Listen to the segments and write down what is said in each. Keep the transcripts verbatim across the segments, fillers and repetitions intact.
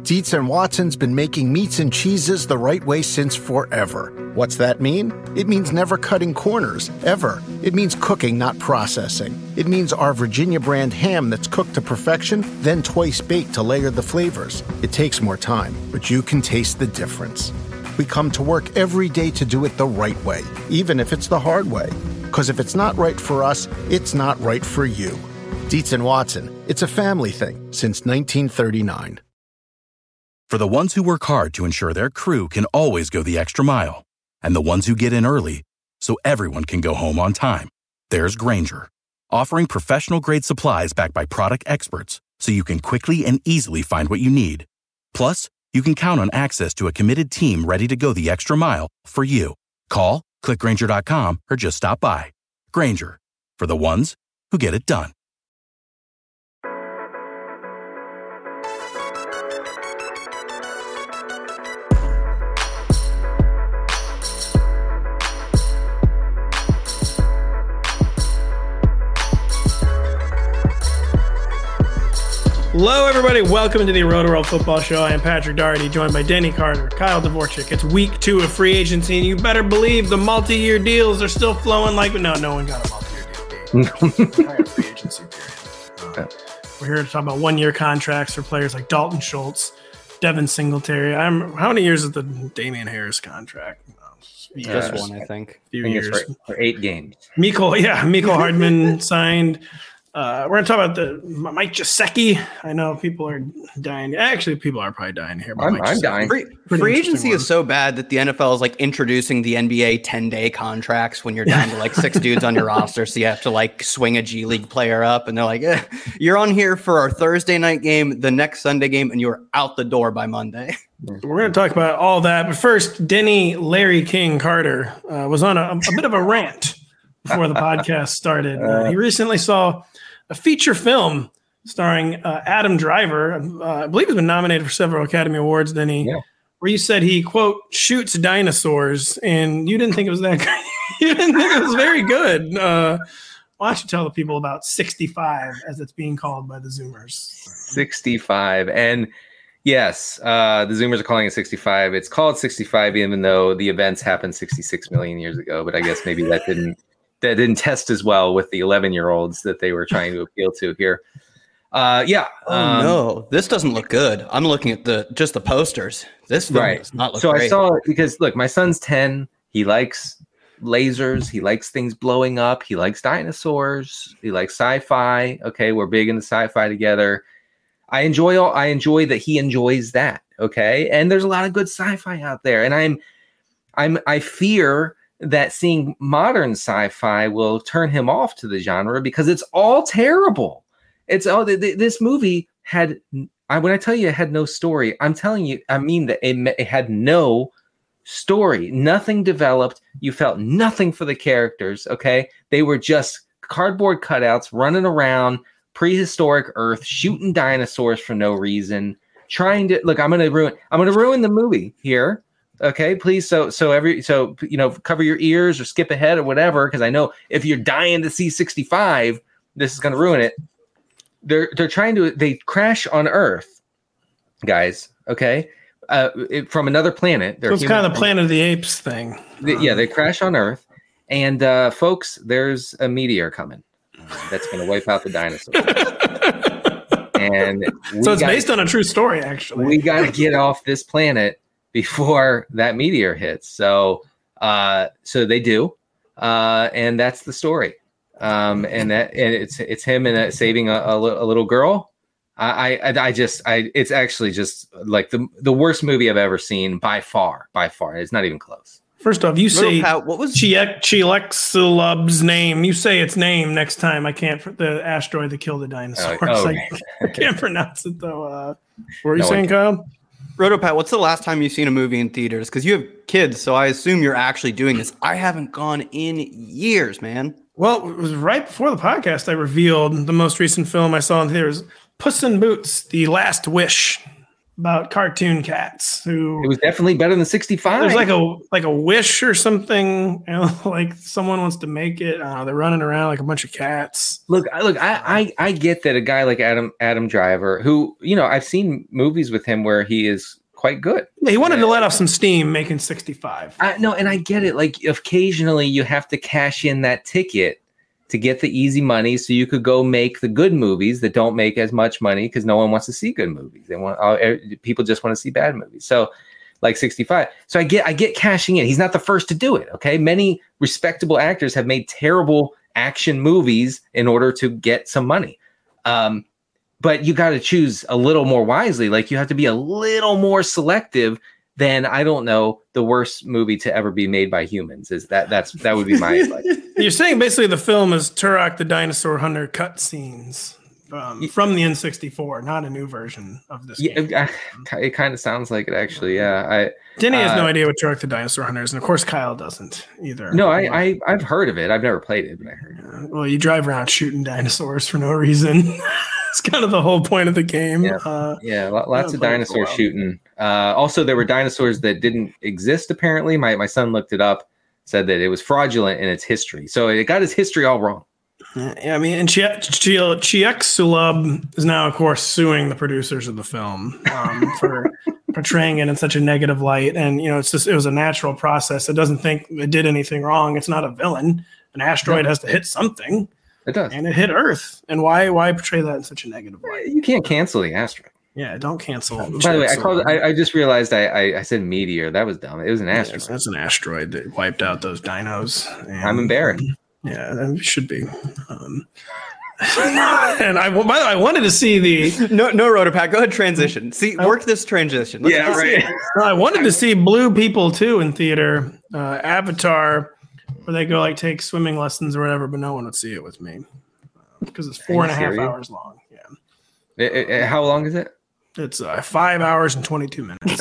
Dietz and Watson's been making meats and cheeses the right way since forever. What's that mean? It means never cutting corners, ever. It means cooking, not processing. It means our Virginia brand ham that's cooked to perfection, then twice baked to layer the flavors. It takes more time, but you can taste the difference. We come to work every day to do it the right way, even if it's the hard way. Because if it's not right for us, it's not right for you. Dietz and Watson, it's a family thing since nineteen thirty-nine. For the ones who work hard to ensure their crew can always go the extra mile, and the ones who get in early so everyone can go home on time, there's Grainger, offering professional-grade supplies backed by product experts so you can quickly and easily find what you need. Plus, you can count on access to a committed team ready to go the extra mile for you. Call, click Grainger dot com, or just stop by. Grainger, for the ones who get it done. Hello, everybody. Welcome to the Roto-World Football Show. I am Patrick Daugherty, joined by Denny Carter, Kyle Dvorchak. It's week two of free agency, and you better believe the multi-year deals are still flowing like... No, no one got a multi-year deal. Entire free agency period. Um, we're here to talk about one-year contracts for players like Dalton Schultz, Devin Singletary. I'm, how many years is the Damian Harris contract? Just one, I think. A few I think years. it's for, for eight games. Mecole, yeah, Mecole Hardman signed... Uh, we're going to talk about the Mike Gesicki. I know people are dying. Actually, people are probably dying here. I'm, I'm dying. Free, free agency one. is so bad that the N F L is like introducing the N B A ten-day contracts when you're down to like six dudes on your roster. So you have to like swing a G League player up. And they're like, eh, you're on here for our Thursday night game, the next Sunday game, and you're out the door by Monday. We're going to talk about all that. But first, Denny Larry King Carter uh, was on a, a bit of a rant before the podcast started. Uh, he recently saw a feature film starring uh, Adam Driver. Uh, I believe he's been nominated for several Academy Awards. Then he, yeah. where you said he, quote, shoots dinosaurs, and you didn't think it was that good. You didn't think it was very good. Uh, why don't you tell the people about sixty-five, as it's being called by the Zoomers? sixty-five. And yes, uh, the Zoomers are calling it sixty-five. It's called sixty-five, even though the events happened sixty-six million years ago. But I guess maybe that didn't that didn't test as well with the eleven-year-olds that they were trying to appeal to here. Uh, yeah. Oh um, no, this doesn't look good. I'm looking at the just the posters. This film right. does not look so great. I saw it because look, my son's ten. He likes lasers. He likes things blowing up. He likes dinosaurs. He likes sci-fi. Okay, we're big into sci-fi together. I enjoy all. I enjoy that he enjoys that. Okay, and there's a lot of good sci-fi out there, and I'm, I'm, I fear that seeing modern sci-fi will turn him off to the genre because it's all terrible. It's all th- th- this movie had. I when I tell you it had no story, I'm telling you, I mean that it, it had no story. Nothing developed. You felt nothing for the characters. Okay, they were just cardboard cutouts running around prehistoric Earth, shooting dinosaurs for no reason. Trying to look. I'm gonna ruin. I'm gonna ruin the movie here. Okay, please. So, so every, so, you know, cover your ears or skip ahead or whatever. Cause I know if you're dying to see sixty-five, this is going to ruin it. They're, they're trying to, they crash on Earth, guys. Okay. Uh, it, from another planet. So it's kind of the Planet of the Apes thing. They, yeah. They crash on Earth and, uh, folks, there's a meteor coming that's going to wipe out the dinosaurs. And so it's gotta, based on a true story, actually. We got to get off this planet before that meteor hits. So, uh, so they do. Uh, and that's the story. Um, and that, and it's, it's him and uh, saving a, a, a little girl. I, I, I just, I, it's actually just like the, the worst movie I've ever seen by far, by far. It's not even close. First off, you say Pat, what was Chilexilub's name? You say its name next time. I can't, the asteroid that killed the dinosaurs. Oh, oh, I, I can't pronounce it though. Uh, what were you no saying, Kyle? Rotopat, what's the last time you've seen a movie in theaters? Because you have kids, so I assume you're actually doing this. I haven't gone in years, man. Well, it was right before the podcast I revealed the most recent film I saw in theaters, Puss in Boots, The Last Wish. about cartoon cats who it was definitely better than sixty-five. There's like a like a wish or something, you know, like someone wants to make it. Uh, they're running around like a bunch of cats. Look, I- look, I, I I get that a guy like Adam Adam Driver, who, you know, I've seen movies with him where he is quite good. Yeah, he wanted to let off some steam making sixty-five. I no, and I get it. Like occasionally you have to cash in that ticket to get the easy money, so you could go make the good movies that don't make as much money because no one wants to see good movies. They want uh, people just want to see bad movies. So, like sixty-five. So I get I get cashing in. He's not the first to do it. Okay, many respectable actors have made terrible action movies in order to get some money. Um, but you got to choose a little more wisely. Like you have to be a little more selective than, I don't know, the worst movie to ever be made by humans. Is that that's that would be my advice. You're saying basically the film is Turok the Dinosaur Hunter cutscenes um, from the N sixty-four, not a new version of this Yeah, game. I, it kind of sounds like it actually. Yeah, I Denny has uh, no idea what Turok the Dinosaur Hunter is, and of course Kyle doesn't either. No, I, I I've heard of it. I've never played it, but I heard. Uh, well, you drive around shooting dinosaurs for no reason. It's kind of the whole point of the game. Yeah, uh, yeah lots of dinosaur shooting. Uh, also, there were dinosaurs that didn't exist. Apparently, my my son looked it up, said that it was fraudulent in its history. So it got its history all wrong. Yeah, I mean, and Chicxulub is now, of course, suing the producers of the film um, for portraying it in such a negative light. And, you know, it's just, it was a natural process. It doesn't think it did anything wrong. It's not a villain. An asteroid no. has to hit something. It does. And it hit Earth. And why why portray that in such a negative light? You can't cancel the asteroid. Yeah, don't cancel. By the way, I called. I, I just realized I, I I said meteor. That was dumb. It was an asteroid. Yeah, that's an asteroid that wiped out those dinos. And, I'm embarrassed. Yeah, that should be. Um, and I, by the way, I wanted to see the no no Rotopack. Go ahead, transition. See, work this transition. Let's yeah, right. I wanted to see Blue People too in theater. Uh, Avatar, where they go like take swimming lessons or whatever, but no one would see it with me because uh, it's four and a half serious? hours long. Yeah. It, it, how long is it? It's uh, five hours and twenty-two minutes.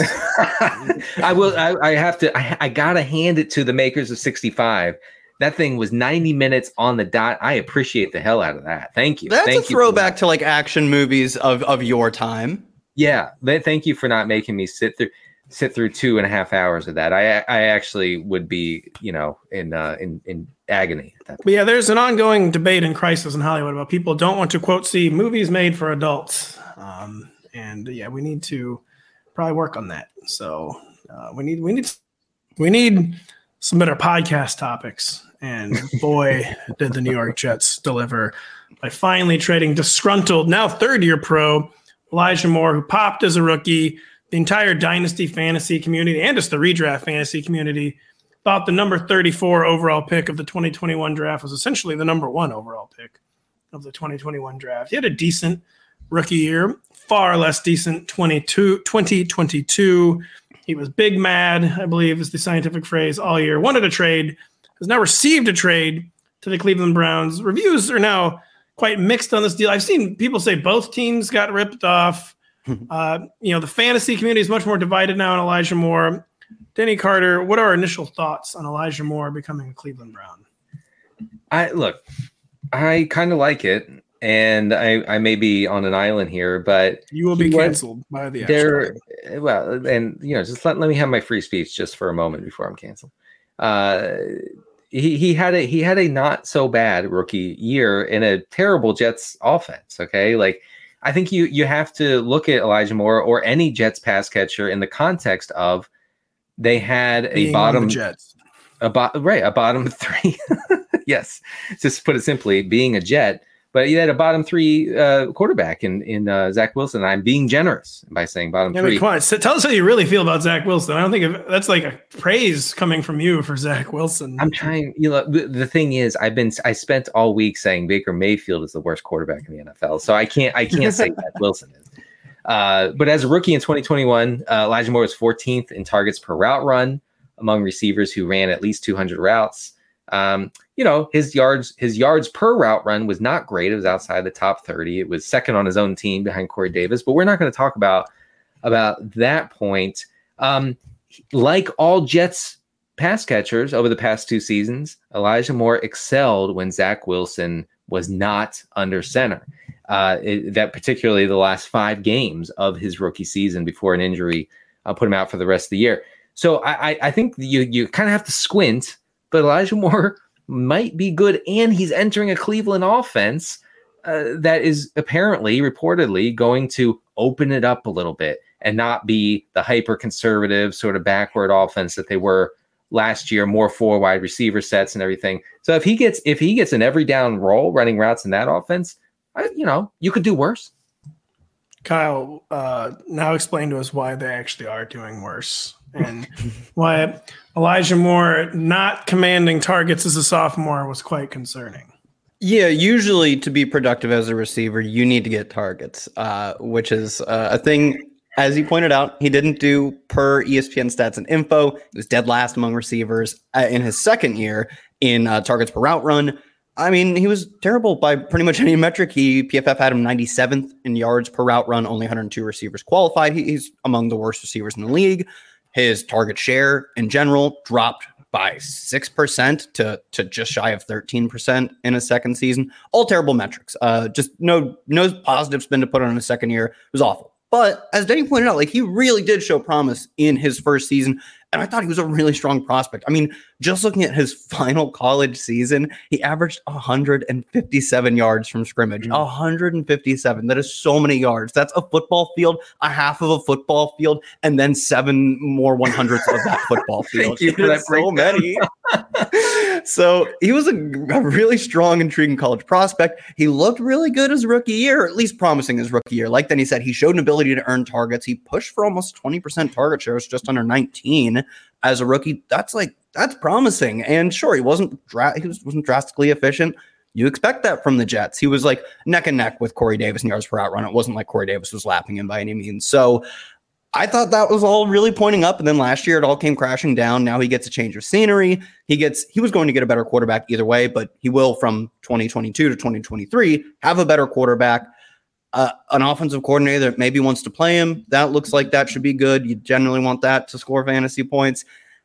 I will. I, I have to. I, I gotta hand it to the makers of sixty-five. That thing was ninety minutes on the dot. I appreciate the hell out of that. Thank you. That's thank a throwback to like action movies of, of your time. Yeah. Thank you for not making me sit through sit through two and a half hours of that. I I actually would be, you know, in uh, in in agony at that point. But yeah, there's an ongoing debate and crisis in Hollywood about people don't want to quote see movies made for adults. Um, and yeah, we need to probably work on that. So uh, we need we need we need some better podcast topics. And boy, did the New York Jets deliver by finally trading disgruntled, now third-year pro, Elijah Moore, who popped as a rookie. The entire Dynasty fantasy community and just the redraft fantasy community thought the number thirty-four overall pick of the twenty twenty-one draft was essentially the number one overall pick of the twenty twenty-one draft. He had a decent rookie year, far less decent twenty-two, twenty twenty-two. He was big mad, I believe is the scientific phrase, all year. Wanted a trade, has now received a trade to the Cleveland Browns. Reviews are now quite mixed on this deal. I've seen people say both teams got ripped off. uh, you know, the fantasy community is much more divided now on Elijah Moore. Denny Carter, what are our initial thoughts on Elijah Moore becoming a Cleveland Brown? I look, I kind of like it. And I, I may be on an island here, but you will be canceled by the there. Well, and you know, just let, let me have my free speech just for a moment before I'm canceled. Uh, he he had a he had a not so bad rookie year in a terrible Jets offense. Okay, like I think you you have to look at Elijah Moore or any Jets pass catcher in the context of they had a Being bottom Jets, a bo- right a bottom three. Yes, just to put it simply, being a Jet. But you had a bottom three uh, quarterback in in uh, Zach Wilson. I'm being generous by saying bottom yeah, three. Come on, so tell us how you really feel about Zach Wilson. I don't think if, that's like a praise coming from you for Zach Wilson. I'm trying. You know, the, the thing is, I've been I spent all week saying Baker Mayfield is the worst quarterback in the N F L. So I can't I can't say Zach Wilson is. Uh, but as a rookie in twenty twenty-one, uh, Elijah Moore was fourteenth in targets per route run among receivers who ran at least two hundred routes. Um, you know, his yards, his yards per route run was not great. It was outside the top thirty. It was second on his own team behind Corey Davis, but we're not going to talk about, about that point. Um, like all Jets pass catchers over the past two seasons, Elijah Moore excelled when Zach Wilson was not under center. uh, it, that particularly the last five games of his rookie season before an injury uh, put him out for the rest of the year. So I, I, I think you you kind of have to squint, but Elijah Moore might be good, and he's entering a Cleveland offense uh, that is apparently, reportedly, going to open it up a little bit and not be the hyper-conservative sort of backward offense that they were last year, more four wide receiver sets and everything. So if he gets if he gets an every down role running routes in that offense, I, you know, you could do worse. Kyle, uh, now explain to us why they actually are doing worse and why Elijah Moore not commanding targets as a sophomore was quite concerning. Yeah, usually to be productive as a receiver, you need to get targets, uh, which is uh, a thing. As he pointed out, he didn't do per E S P N Stats and Info. He was dead last among receivers uh, in his second year in uh, targets per route run. I mean, he was terrible by pretty much any metric. He P F F had him ninety-seventh in yards per route run. Only one hundred two receivers qualified. He, he's among the worst receivers in the league. His target share in general dropped by six percent to, to just shy of thirteen percent in his second season. All terrible metrics. Uh, just no, no positive spin to put on his second year. It was awful. But as Denny pointed out, like he really did show promise in his first season. And I thought he was a really strong prospect. I mean, just looking at his final college season, he averaged one hundred fifty-seven yards from scrimmage. Mm-hmm. one hundred fifty-seven. That is so many yards. That's a football field, a half of a football field, and then seven more one hundredths of that football field. Thank you for that. So many. So he was a, a really strong, intriguing college prospect. He looked really good his rookie year, or at least promising his rookie year. Like then he said, he showed an ability to earn targets. He pushed for almost twenty percent target shares, just under nineteen as a rookie. That's like, that's promising. And sure, he wasn't, dra- he was, wasn't drastically efficient. You expect that from the Jets. He was like neck and neck with Corey Davis in yards per out run. It wasn't like Corey Davis was lapping him by any means. So I thought that was all really pointing up. And then last year it all came crashing down. Now he gets a change of scenery. He gets, he was going to get a better quarterback either way, but he will from twenty twenty-two to twenty twenty-three have a better quarterback, uh, an offensive coordinator that maybe wants to play him. That looks like that should be good. You generally want that to score fantasy points.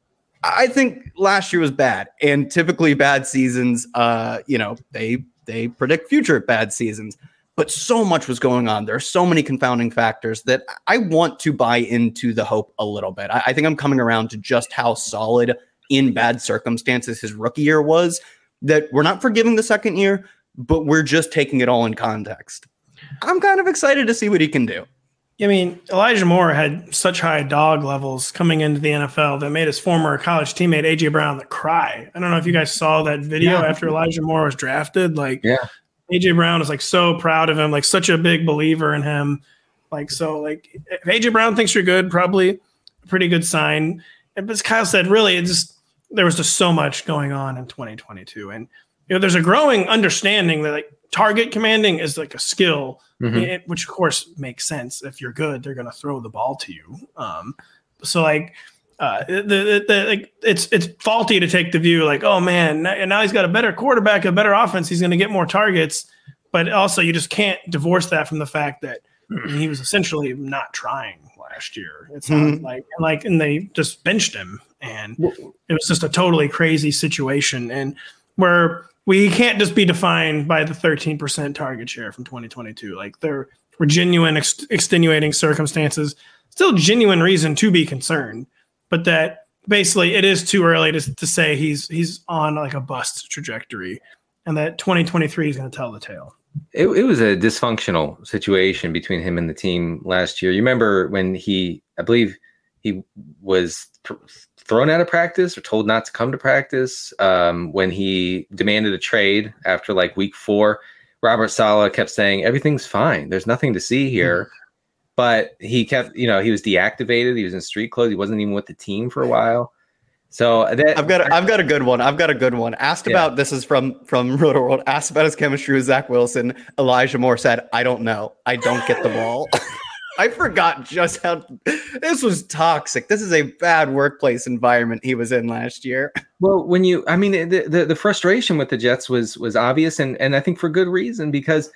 I think last year was bad, and typically bad seasons, uh, you know, they, they predict future bad seasons. But so much was going on. There are so many confounding factors that I want to buy into the hope a little bit. I, I think I'm coming around to just how solid in bad circumstances his rookie year was, that we're not forgiving the second year, but we're just taking it all in context. I'm kind of excited to see what he can do. I mean, Elijah Moore had such high dog levels coming into the N F L that made his former college teammate A J Brown cry. I don't know if you guys saw that video yeah. after Elijah Moore was drafted. Like, yeah. A J Brown is like so proud of him, like such a big believer in him. Like, so like if A J Brown thinks you're good, probably a pretty good sign. And as Kyle said, really, it just, there was just so much going on in twenty twenty-two. And, you know, there's a growing understanding that like target commanding is like a skill, mm-hmm. it, which of course makes sense. If you're good, they're going to throw the ball to you. Um, so like, Uh, the, the, the, like it's it's faulty to take the view like, oh man, now, now he's got a better quarterback, a better offense, he's going to get more targets. But also, you just can't divorce that from the fact that he was essentially not trying last year. It's mm-hmm. not like like and they just benched him, and it was just a totally crazy situation. And where we can't just be defined by the thirteen percent target share from twenty twenty-two. Like there were genuine ex- extenuating circumstances, still genuine reason to be concerned. But that basically it is too early to, to say he's he's on like a bust trajectory, and that twenty twenty-three is going to tell the tale. It, it was a dysfunctional situation between him and the team last year. You remember when he, I believe he was th- thrown out of practice or told not to come to practice um, when he demanded a trade after like week four. Robert Saleh kept saying, everything's fine. There's nothing to see here. Mm-hmm. But he kept, you know, he was deactivated. He was in street clothes. He wasn't even with the team for a while. So that, I've got, a, I've got a good one. I've got a good one. Asked yeah. about this is from from Roto World. Asked about his chemistry with Zach Wilson. Elijah Moore said, "I don't know. I don't get the ball." I forgot just how this was toxic. This is a bad workplace environment he was in last year. Well, when you, I mean, the the, the frustration with the Jets was was obvious, and and I think for good reason, because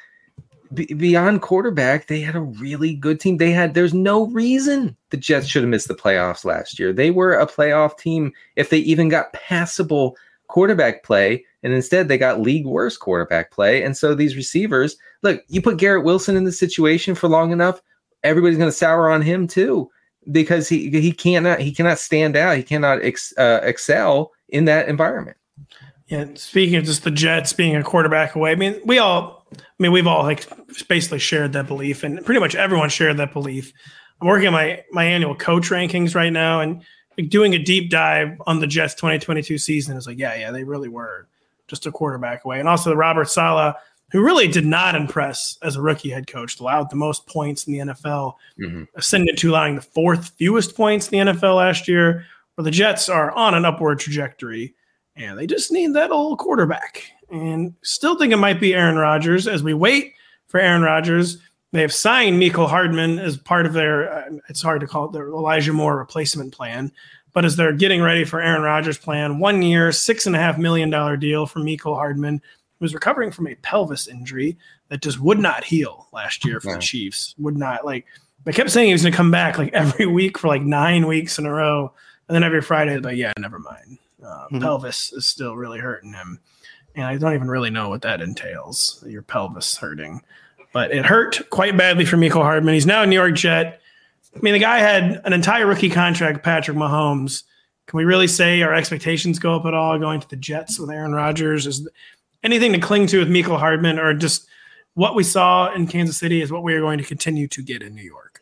beyond quarterback, they had a really good team. They had, there's no reason the Jets should have missed the playoffs last year. They were a playoff team if they even got passable quarterback play And instead, they got league worst quarterback play. And so these receivers, look, you put Garrett Wilson in this situation for long enough, everybody's going to sour on him too, because he he cannot he cannot stand out. He cannot ex, uh, excel in that environment. Yeah. Speaking of just the Jets being a quarterback away, I mean, we all, I mean, we've all like basically shared that belief, and pretty much everyone shared that belief. I'm working on my my annual coach rankings right now, and like doing a deep dive on the Jets twenty twenty-two season is like, yeah, yeah, they really were just a quarterback away. And also the Robert Saleh, who really did not impress as a rookie head coach, allowed the most points in the N F L, mm-hmm. ascended to allowing the fourth fewest points in the N F L last year, where the Jets are on an upward trajectory, and they just need that old quarterback. And still think it might be Aaron Rodgers. As we wait for Aaron Rodgers, they have signed Mecole Hardman as part of their, uh, it's hard to call it their Elijah Moore replacement plan, but as they're getting ready for Aaron Rodgers' plan, one year, six and a half million dollar deal for Mecole Hardman, who was recovering from a pelvis injury that just would not heal last year for yeah. the Chiefs. Would not, like, they kept saying he was going to come back like every week for like nine weeks in a row. And then every Friday, like, yeah, never mind. Uh, mm-hmm. Pelvis is still really hurting him. And I don't even really know what that entails, your pelvis hurting. But it hurt quite badly for Mecole Hardman. He's now a New York Jet. I mean, the guy had an entire rookie contract, Patrick Mahomes. Can we really say our expectations go up at all going to the Jets with Aaron Rodgers? Is anything to cling to with Mecole Hardman, or just what we saw in Kansas City is what we are going to continue to get in New York?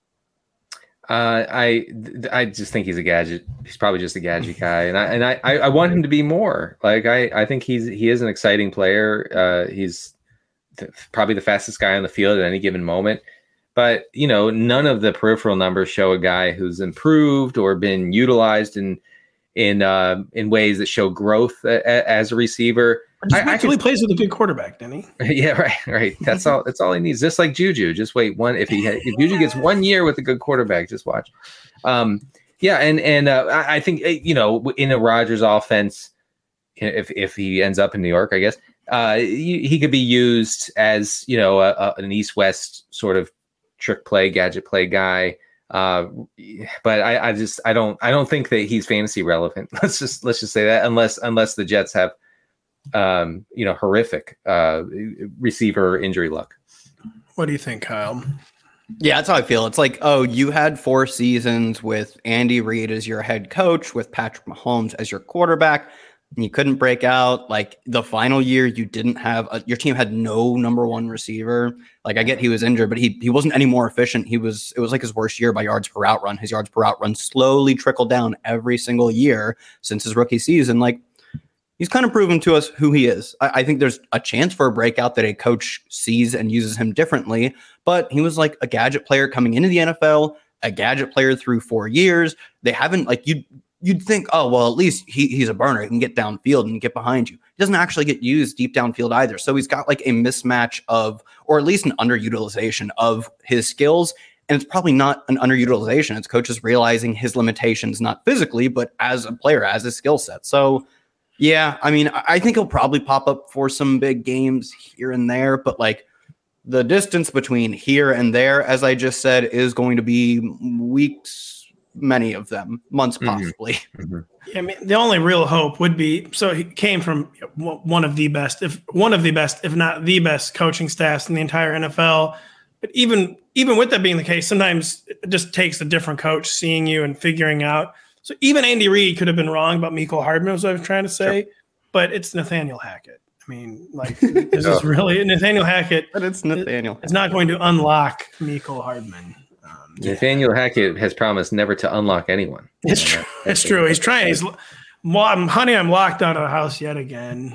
Uh, I I just think he's a gadget. He's probably just a gadget guy, and I and I, I want him to be more. Like I, I think he's he is an exciting player. Uh, he's th- probably the fastest guy on the field at any given moment. But you know, none of the peripheral numbers show a guy who's improved or been utilized in in uh, in ways that show growth a, a, as a receiver. Just I, actually plays with a good quarterback, didn't he? Yeah, right, right. That's all. That's all he needs. Just like Juju. Just wait one. If he if Juju gets one year with a good quarterback, just watch. Um, yeah, and and uh, I, I think you know in a Rodgers offense, if if he ends up in New York, I guess uh, he, he could be used as you know a, a, an East-West sort of trick play, gadget play guy. Uh, but I, I just I don't I don't think that he's fantasy relevant. Let's just let's just say that unless unless the Jets have. Um, you know, horrific uh, receiver injury luck. What do you think, Kyle? Yeah, that's how I feel. It's like, oh, you had four seasons with Andy Reid as your head coach, with Patrick Mahomes as your quarterback, and you couldn't break out. Like the final year, you didn't have a, your team had no number one receiver. Like I get he was injured, but he he wasn't any more efficient. He was it was like his worst year by yards per route run. His yards per route run slowly trickled down every single year since his rookie season. Like. He's kind of proven to us who he is. I, I think there's a chance for a breakout that a coach sees and uses him differently, but he was like a gadget player coming into the N F L, a gadget player through four years. They haven't like you'd, you'd think, oh, well, at least he, he's a burner. He can get downfield and get behind you. He doesn't actually get used deep downfield either. So he's got like a mismatch of, or at least an underutilization of his skills. And it's probably not an underutilization. It's coaches realizing his limitations, not physically, but as a player, as a skill set. So yeah, I mean, I think he'll probably pop up for some big games here and there, but like the distance between here and there, as I just said, is going to be weeks, many of them, months possibly. Mm-hmm. Yeah, I mean, the only real hope would be, so he came from one of the best, if one of the best, if not the best coaching staffs in the entire N F L. But even even with that being the case, sometimes it just takes a different coach seeing you and figuring out. So even Andy Reid could have been wrong about Mecole Hardman, was what I was trying to say, sure. But it's Nathaniel Hackett. I mean, like, this is really Nathaniel Hackett. But it's Nathaniel. It's not going to unlock Mecole Hardman. Um, Nathaniel yeah. Hackett has promised never to unlock anyone. It's true. It's true. He's trying. He's, well, I'm, honey, I'm locked out of the house yet again.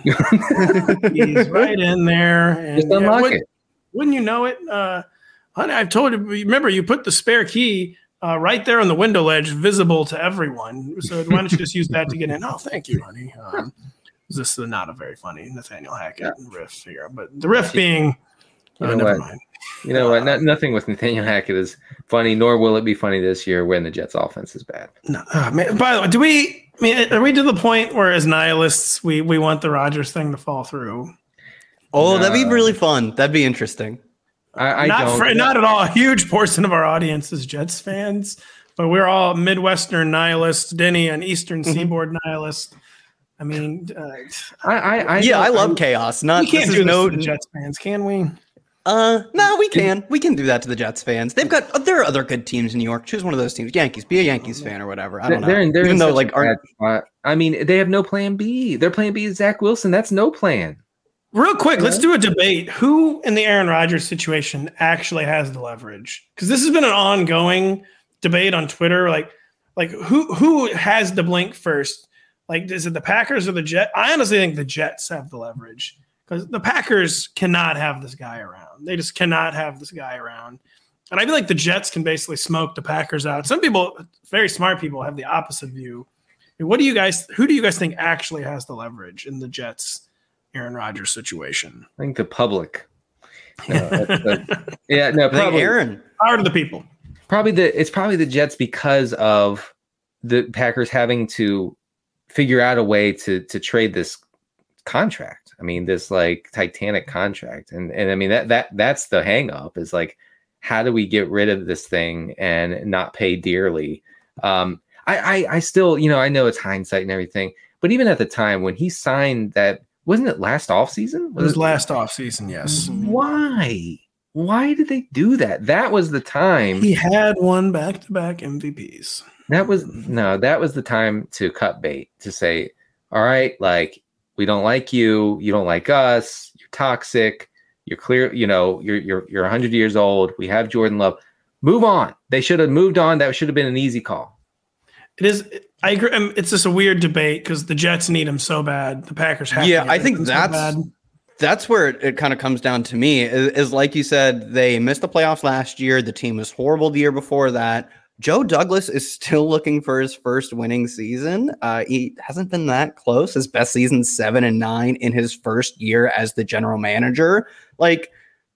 He's right in there. And, Just unlock yeah, would, it. Wouldn't you know it? Uh, honey, I've told you, remember, you put the spare key Uh, right there on the window ledge, visible to everyone. So why don't you just use that to get in? Oh, thank you, honey. Um, this is not a very funny Nathaniel Hackett yeah. riff here, but the riff being, you uh, know never what? mind. You know what? No, nothing with Nathaniel Hackett is funny, nor will it be funny this year when the Jets' offense is bad. No, uh, man, by the way, do we? I mean, are we to the point where, as nihilists, we we want the Rodgers thing to fall through? Oh, no. That'd be really fun. That'd be interesting. I, I not don't. For, not at all. A huge portion of our audience is Jets fans, but we're all Midwestern nihilists. Denny, an Eastern mm-hmm. Seaboard nihilist. I mean, uh, I, I, I yeah, I love I'm, chaos. Not we can't this do is this no to the Jets fans, can we? Uh, no, we can. We can do that to the Jets fans. They've got there are other good teams in New York. Choose one of those teams. Yankees. Be a Yankees fan or whatever. I don't know. They're in, they're Even in though such like a bad aren't spot. I mean, they have no plan B. Their plan B is Zach Wilson. That's no plan. Real quick, let's do a debate. Who in the Aaron Rodgers situation actually has the leverage? Because this has been an ongoing debate on Twitter. Like, like who who has to blink first? Like, is it the Packers or the Jets? I honestly think the Jets have the leverage because the Packers cannot have this guy around. They just cannot have this guy around. And I feel like the Jets can basically smoke the Packers out. Some people, very smart people, have the opposite view. What do you guys? Who do you guys think actually has the leverage in the Jets Aaron Rodgers situation? I think the public. No, that's, that's, yeah, no, I think probably Aaron. Power to the people. Probably the it's probably the Jets because of the Packers having to figure out a way to to trade this contract. I mean, this like Titanic contract, and and I mean that that that's the hang up is like, how do we get rid of this thing and not pay dearly? Um, I, I I still, you know, I know it's hindsight and everything, but even at the time when he signed that, wasn't it last offseason? It was last offseason, yes. Why? Why did they do that? That was the time. He had won back-to-back M V Ps. That was no, that was the time to cut bait, to say, all right, like, we don't like you, you don't like us, you're toxic, you're clear, you know, you're you're you're one hundred years old. We have Jordan Love. Move on. They should have moved on. That should have been an easy call. It is. I agree. It's just a weird debate because the Jets need him so bad. The Packers have. Yeah, to I think so that's bad. that's where it, it kind of comes down to me. Is, is like you said, they missed the playoffs last year. The team was horrible the year before that. Joe Douglas is still looking for his first winning season. Uh, he hasn't been that close. His best season, seven and nine in his first year as the general manager. Like,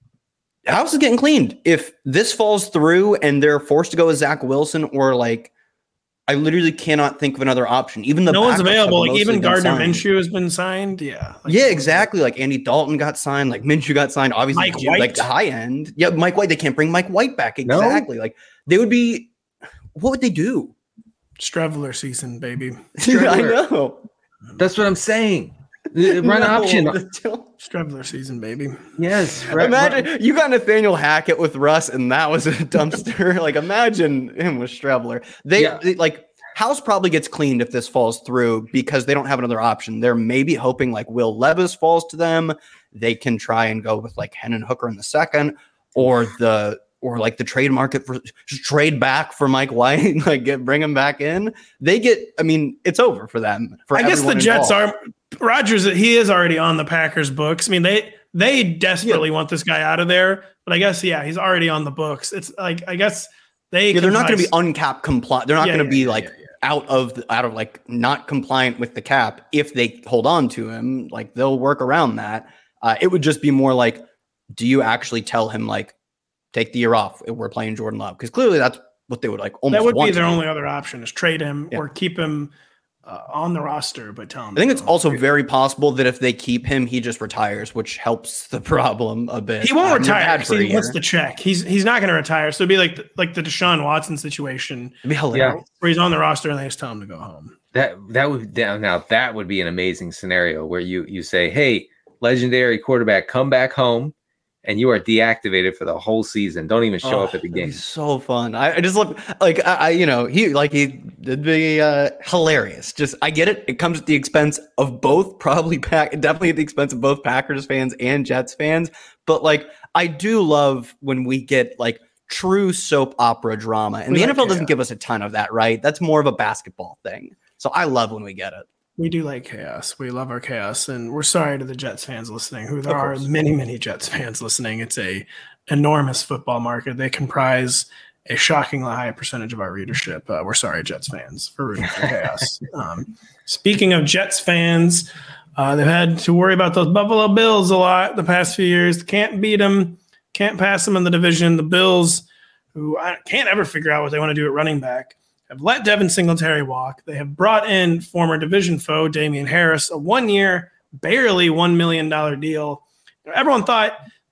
house is getting cleaned. If this falls through and they're forced to go with Zach Wilson, or like, I literally cannot think of another option. Even the no one's backups have available. Like mostly even been Gardner signed. Minshew has been signed. Yeah. Like, Yeah, exactly. Like Andy Dalton got signed. Like Minshew got signed. Obviously, Mike like White. the high end. Yeah, Mike White. They can't bring Mike White back. No. Exactly. Like they would be. What would they do? Strevler season, baby. I know. That's what I'm saying. Run No, option. the- Strevler season, baby. Yes. Run, Imagine run- you got Nathaniel Hackett with Russ, and that was a dumpster. Like imagine him with Strevler. They, Yeah. they like. House probably gets cleaned if this falls through because they don't have another option. They're maybe hoping like Will Levis falls to them. They can try and go with like Hendon Hooker in the second, or the or like the trade market for just trade back for Mike White, like get bring him back in. They get. I mean, it's over for them. For I guess the everyone Jets involved. are Rodgers. He is already on the Packers books. I mean, they they desperately want this guy out of there. But I guess yeah, he's already on the books. It's like I guess they. Yeah, they're not going to be probably- uncapped compliant. They're not Yeah, going to yeah, be yeah, like yeah, yeah. out of the, out of like not compliant with the cap. If they hold on to him, like they'll work around that. Uh, it would just be more like, do you actually tell him like, take the year off? We're playing Jordan Love, because clearly that's what they would like. Almost That would want be their to do. only other option is trade him Yeah. or keep him uh, on the roster, but tell him. I think it's no. also very possible that if they keep him, he just retires, which helps the problem a bit. He won't Um, they're retire. bad 'cause for a He wants year. the check. He's he's not going to retire. So it'd be like the, like the Deshaun Watson situation It'd be hilarious. where he's on the roster and they just tell him to go home. That that would down now that would be an amazing scenario where you you say, hey, legendary quarterback, come back home, and you are deactivated for the whole season. Don't even show Oh, up at the that'd game. be so fun. I, I just love, like, I, I, you know, he, like, he, it'd be uh, hilarious. Just, I get it. It comes at the expense of both, probably pack, definitely at the expense of both Packers fans and Jets fans. But, like, I do love when we get, like, true soap opera drama. And We the like N F L doesn't chaos. give us a ton of that, right? That's more of a basketball thing. So I love when we get it. We do like chaos. We love our chaos, and we're sorry to the Jets fans listening. Who there Of are course. many, many Jets fans listening. It's a enormous football market. They comprise a shockingly high percentage of our readership. Uh, we're sorry, Jets fans, for rooting for chaos. Um, speaking of Jets fans, uh, they've had to worry about those Buffalo Bills a lot the past few years. Can't beat them, can't pass them in the division. The Bills, who I can't ever figure out what they want to do at running back, have let Devin Singletary walk. They have brought in former division foe Damian Harris, a one-year, barely one million dollars deal. Everyone thought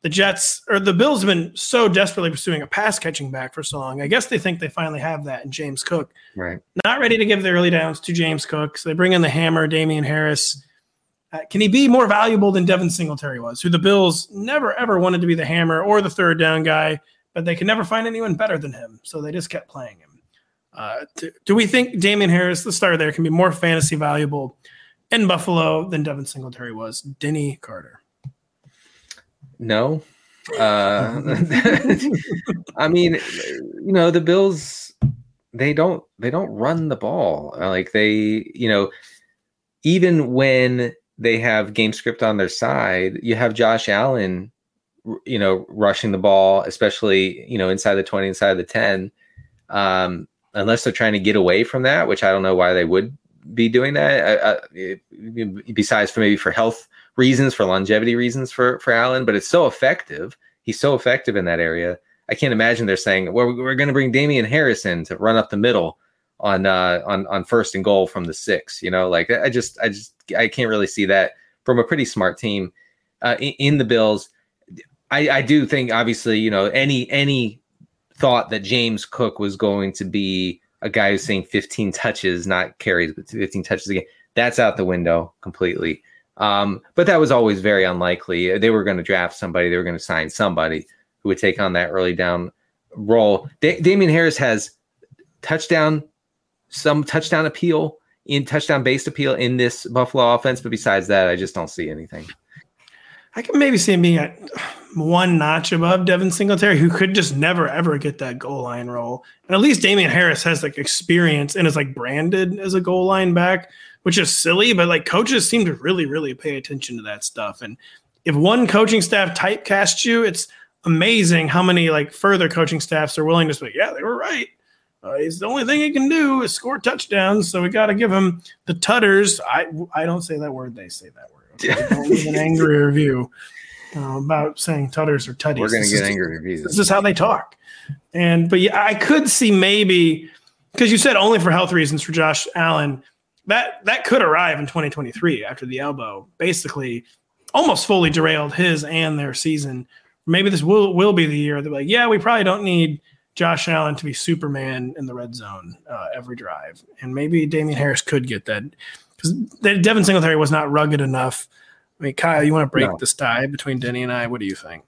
the Jets or the Bills have been so desperately pursuing a pass catching back for so long. I guess they think they finally have that in James Cook. Right. Not ready to give the early downs to James Cook. So they bring in the hammer, Damian Harris. Uh, can he be more valuable than Devin Singletary was, who the Bills never, ever wanted to be the hammer or the third down guy, but they could never find anyone better than him. So they just kept playing him. Uh, do, do we think Damian Harris, the starter there, can be more fantasy valuable in Buffalo than Devin Singletary was? Denny Carter. No. Uh, I mean, you know, the Bills, they don't, they don't run the ball. Like they, you know, even when they have game script on their side, you have Josh Allen, you know, rushing the ball, especially, you know, inside the twenty, inside the ten. Um, unless they're trying to get away from that, which I don't know why they would be doing that. Uh, besides for maybe for health reasons, for longevity reasons for, for Allen, but it's so effective. He's so effective in that area. I can't imagine they're saying, well, we're going to bring Damian Harris in to run up the middle on, uh, on, on first and goal from the six, you know, like I just, I just, I can't really see that from a pretty smart team uh, in, in the Bills. I, I do think obviously, you know, any, any thought that James Cook was going to be a guy who's saying fifteen touches, not carries, but fifteen touches a game, that's out the window completely. Um, but that was always very unlikely. They were going to draft somebody. They were going to sign somebody who would take on that early down role. Da- Damian Harris has touchdown, some touchdown appeal in touchdown based appeal in this Buffalo offense. But besides that, I just don't see anything. I can maybe see him being at one notch above Devin Singletary, who could just never, ever get that goal line role. And at least Damian Harris has like experience and is like branded as a goal line back, which is silly, but like coaches seem to really, really pay attention to that stuff. And if one coaching staff typecasts you, it's amazing how many like further coaching staffs are willing to say, yeah, they were right. Uh, he's the only thing he can do is score touchdowns. So we got to give him the tutters. I, I don't say that word. They say that word. Okay? Don't leave an angry review uh, about saying tutters or tutties. We're going to get is, angry reviews. This is how they talk. And, but yeah, I could see maybe, because you said only for health reasons for Josh Allen, that, that could arrive in twenty twenty-three after the elbow basically almost fully derailed his and their season. Maybe this will, will be the year they're like, yeah, we probably don't need Josh Allen to be Superman in the red zone uh, every drive. And maybe Damian Harris could get that because Devin Singletary was not rugged enough. I mean, Kyle, you want to break no. this tie between Denny and I? What do you think?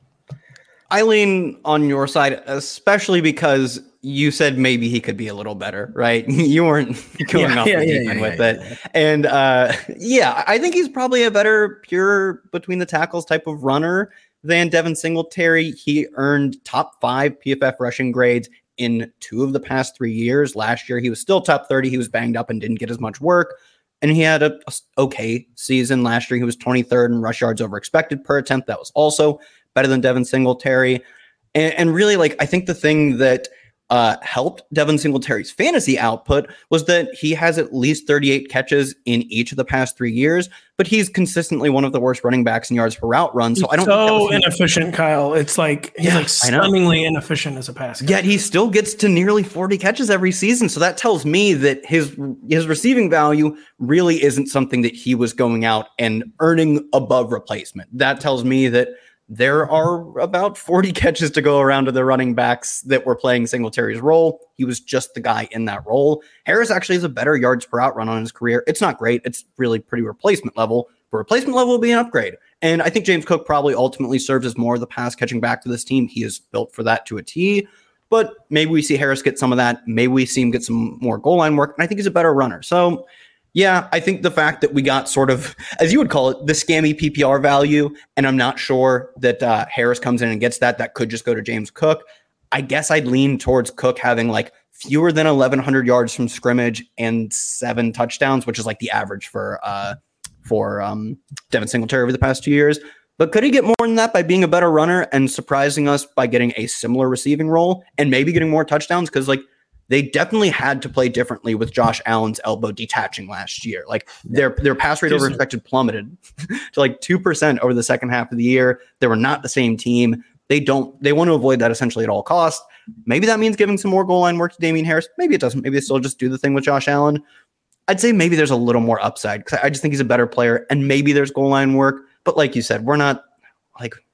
I lean on your side, especially because you said maybe he could be a little better, right? You weren't going yeah, off yeah, the yeah, deep end yeah, with yeah, it. yeah. And uh, yeah, I think he's probably a better pure between the tackles type of runner than Devin Singletary. He earned top five P F F rushing grades in two of the past three years. Last year, he was still top thirty. He was banged up and didn't get as much work. And he had a, a okay season last year. He was twenty-third in rush yards over expected per attempt. That was also better than Devin Singletary. And, and really, like, I think the thing that uh, helped Devin Singletary's fantasy output was that he has at least thirty-eight catches in each of the past three years, but he's consistently one of the worst running backs in yards per route run. So he's I don't so inefficient, Kyle. It's like he's yeah, like stunningly inefficient as a pass catcher. Yet he still gets to nearly forty catches every season. So that tells me that his his receiving value really isn't something that he was going out and earning above replacement. That tells me that there are about forty catches to go around to the running backs that were playing Singletary's role. He was just the guy in that role. Harris actually has a better yards per out run on his career. It's not great. It's really pretty replacement level. But replacement level will be an upgrade. And I think James Cook probably ultimately serves as more of the pass catching back to this team. He is built for that to a T. But maybe we see Harris get some of that. Maybe we see him get some more goal line work. And I think he's a better runner. So yeah, I think the fact that we got sort of, as you would call it, the scammy P P R value, and I'm not sure that uh, Harris comes in and gets that, that could just go to James Cook. I guess I'd lean towards Cook having like fewer than eleven hundred yards from scrimmage and seven touchdowns, which is like the average for uh, for um, Devin Singletary over the past two years. But could he get more than that by being a better runner and surprising us by getting a similar receiving role and maybe getting more touchdowns? Because like, they definitely had to play differently with Josh Allen's elbow detaching last year. Like their their pass rate over expected plummeted to like two percent over the second half of the year. They were not the same team. They don't they want to avoid that essentially at all costs. Maybe that means giving some more goal line work to Damian Harris. Maybe it doesn't. Maybe they still just do the thing with Josh Allen. I'd say maybe there's a little more upside because I just think he's a better player and maybe there's goal line work. But like you said, we're not like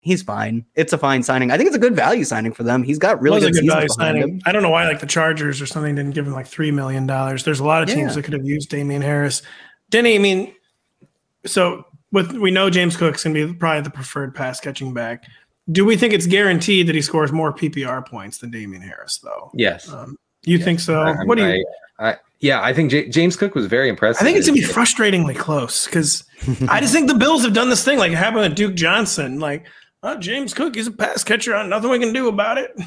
he's fine. It's a fine signing. I think it's a good value signing for them. He's got really it was good, a good value seasons signing. him. I don't know why like the Chargers or something didn't give him like three million dollars. There's a lot of teams Yeah. that could have used Damian Harris. Denny, I mean, so with we know James Cook's going to be probably the preferred pass catching back. Do we think it's guaranteed that he scores more P P R points than Damian Harris, though? Yes. Um, you yes. think so? I, what do you? I, I, yeah, I think J- James Cook was very impressive. I think it's going to be frustratingly close because I just think the Bills have done this thing like it happened with Duke Johnson. Like, oh, James Cook, he's a pass catcher. Nothing we can do about it.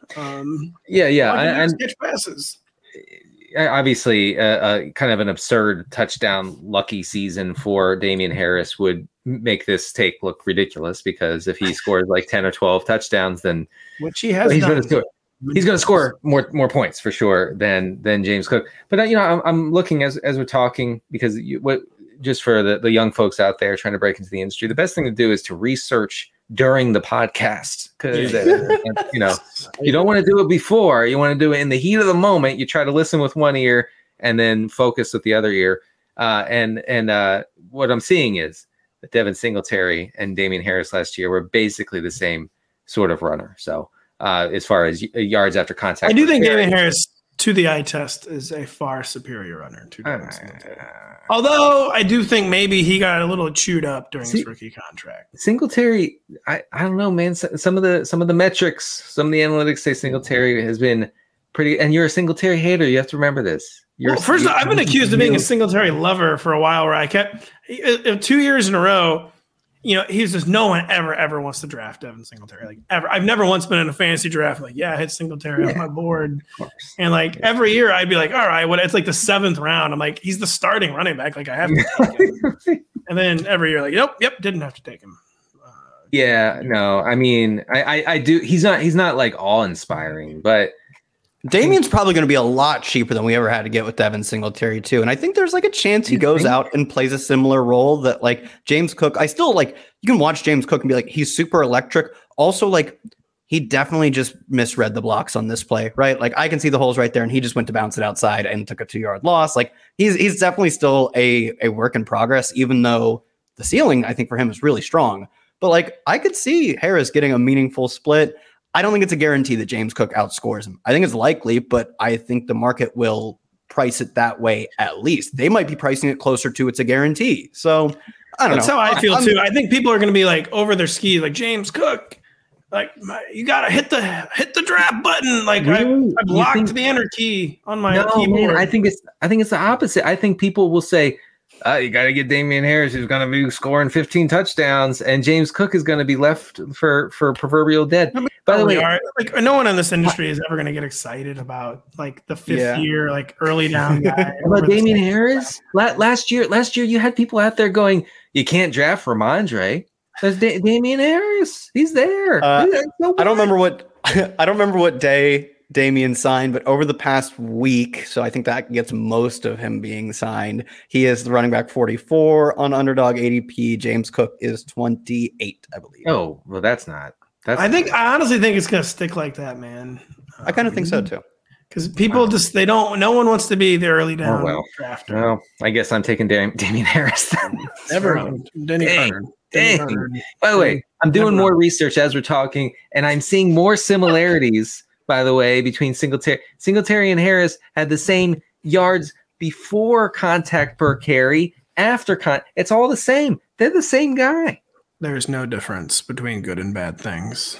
Um, yeah, yeah. and And catch passes. obviously, uh, uh, kind of an absurd touchdown lucky season for Damian Harris would make this take look ridiculous because if he scores like ten or twelve touchdowns, then Which he has he's done. going to score. He's going to score more more points for sure than than James Cook. But uh, you know, I'm, I'm looking as as we're talking because you, what just for the, the young folks out there trying to break into the industry, the best thing to do is to research during the podcast because uh, you know you don't want to do it before. You want to do it in the heat of the moment. You try to listen with one ear and then focus with the other ear. Uh, and and uh, what I'm seeing is that Devin Singletary and Damian Harris last year were basically the same sort of runner. So. Uh, as far as y- yards after contact, I do think carry. Damian Harris, to the eye test, is a far superior runner to Devin Singletary. Although I do think maybe he got a little chewed up during See, his rookie contract. Singletary, I, I don't know, man. Some of the some of the metrics, some of the analytics say Singletary has been pretty. And you're a Singletary hater. You have to remember this. You're Well, first, you, I've been accused of being a Singletary lover for a while. Where I kept uh, two years in a row. You know, he's just no one ever, ever wants to draft Devin Singletary. Like ever. I've never once been in a fantasy draft. Like, yeah, I hit Singletary yeah, on my board. And like every year I'd be like, all right, what it's like the seventh round. I'm like, he's the starting running back. Like I have to take him. And then every year, like, nope, yep, didn't have to take him. Uh, yeah, no, I mean, I, I, I do. He's not, he's not like awe inspiring, but Damian's probably going to be a lot cheaper than we ever had to get with Devin Singletary too. And I think there's like a chance he You goes think? out and plays a similar role that like James Cook. I still like, you can watch James Cook and be like, he's super electric. Also like he definitely just misread the blocks on this play, right? Like I can see the holes right there and he just went to bounce it outside and took a two yard loss. Like he's, he's definitely still a, a work in progress, even though the ceiling I think for him is really strong, but like I could see Harris getting a meaningful split. I don't think it's a guarantee that James Cook outscores him. I think it's likely, but I think the market will price it that way at least. They might be pricing it closer to it's a guarantee. So I don't That's know. how I feel I'm, too. I think people are going to be like over their skis, like James Cook. Like you got to hit the hit the draft button. Like Really? I, I blocked think- the enter key on my no, keyboard. man, I think it's, I think it's the opposite. I think people will say, Uh, you got to get Damian Harris, who's going to be scoring fifteen touchdowns, and James Cook is going to be left for for proverbial dead. I mean, By the we way, are, like no one in this industry is ever going to get excited about like the fifth Yeah. year, like early down guy. about Damian Harris, La- last year, last year you had people out there going, "You can't draft Ramondre." There's da- Damian Harris. He's there. Uh, He's so I don't remember what I don't remember what day Damian signed, but over the past week, so I think that gets most of him being signed. He is the running back forty-four on Underdog A D P. James Cook is twenty-eight, I believe. Oh, well, that's not. That's I think not- I honestly think it's going to stick like that, man. I kind of think so too. Because people just they don't. No one wants to be the early down well. drafter. Well, I guess I'm taking Dam- Damian Harris then. Never. Denny Dang. Carter. Denny Dang. Carter. By the way, I'm doing Never more research as we're talking, and I'm seeing more similarities, by the way, between Singletary. Singletary and Harris had the same yards before contact per carry, after con. It's all the same. They're the same guy. There's no difference between good and bad things.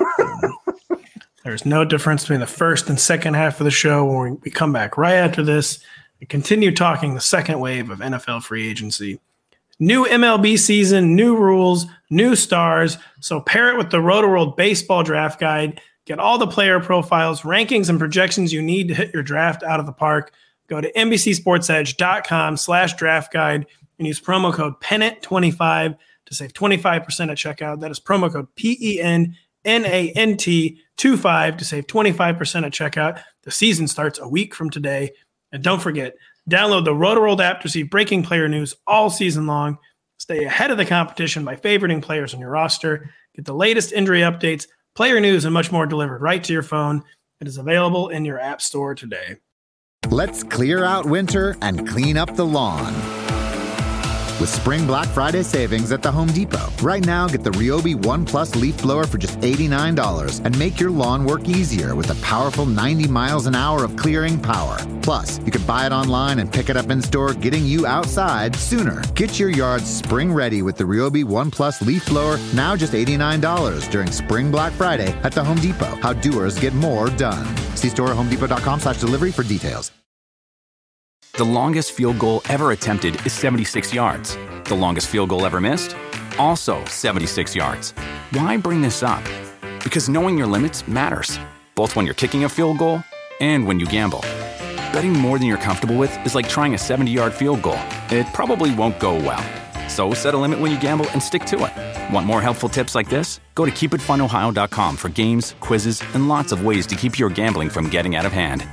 There's no difference between the first and second half of the show when we, we come back right after this and continue talking the second wave of N F L free agency. New M L B season, new rules, new stars. So pair it with the Roto-World Baseball Draft Guide. Get all the player profiles, rankings, and projections you need to hit your draft out of the park. Go to NBCSportsEdge.com slash draft guide and use promo code Pennant twenty-five to save twenty-five percent at checkout. That is promo code P E N N A N T twenty-five to save twenty-five percent at checkout. The season starts a week from today. And don't forget, download the Roto-World app to receive breaking player news all season long. Stay ahead of the competition by favoriting players on your roster. Get the latest injury updates, player news, and much more delivered right to your phone. It is available in your app store today. Let's clear out winter and clean up the lawn. with Spring Black Friday savings at the Home Depot. Right now, get the Ryobi One Plus leaf blower for just eighty-nine dollars and make your lawn work easier with a powerful ninety miles an hour of clearing power. Plus, you can buy it online and pick it up in store, getting you outside sooner. Get your yard spring ready with the Ryobi One Plus leaf blower, now just eighty-nine dollars during Spring Black Friday at the Home Depot. How doers get more done. See store at homedepot.com slash delivery for details. The longest field goal ever attempted is seventy-six yards. The longest field goal ever missed? Also seventy-six yards. Why bring this up? Because knowing your limits matters, both when you're kicking a field goal and when you gamble. Betting more than you're comfortable with is like trying a seventy-yard field goal. It probably won't go well. So set a limit when you gamble and stick to it. Want more helpful tips like this? Go to keep it fun ohio dot com for games, quizzes, and lots of ways to keep your gambling from getting out of hand.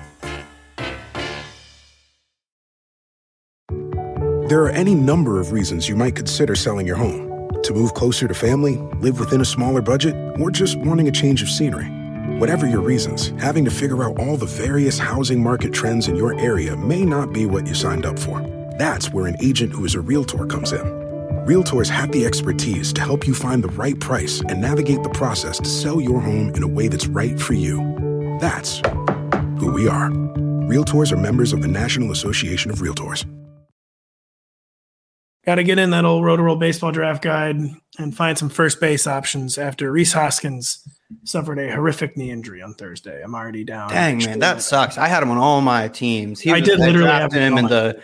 There are any number of reasons you might consider selling your home. To move closer to family, live within a smaller budget, or just wanting a change of scenery. Whatever your reasons, having to figure out all the various housing market trends in your area may not be what you signed up for. That's where an agent who is a Realtor comes in. Realtors have the expertise to help you find the right price and navigate the process to sell your home in a way that's right for you. That's who we are. Realtors are members of the National Association of Realtors. Got to get in that old Roto-Roll baseball draft guide and find some first base options after Rhys Hoskins suffered a horrific knee injury on Thursday. I'm already down. Dang, man, that sucks. I had him on all my teams. He I was, did literally have him in the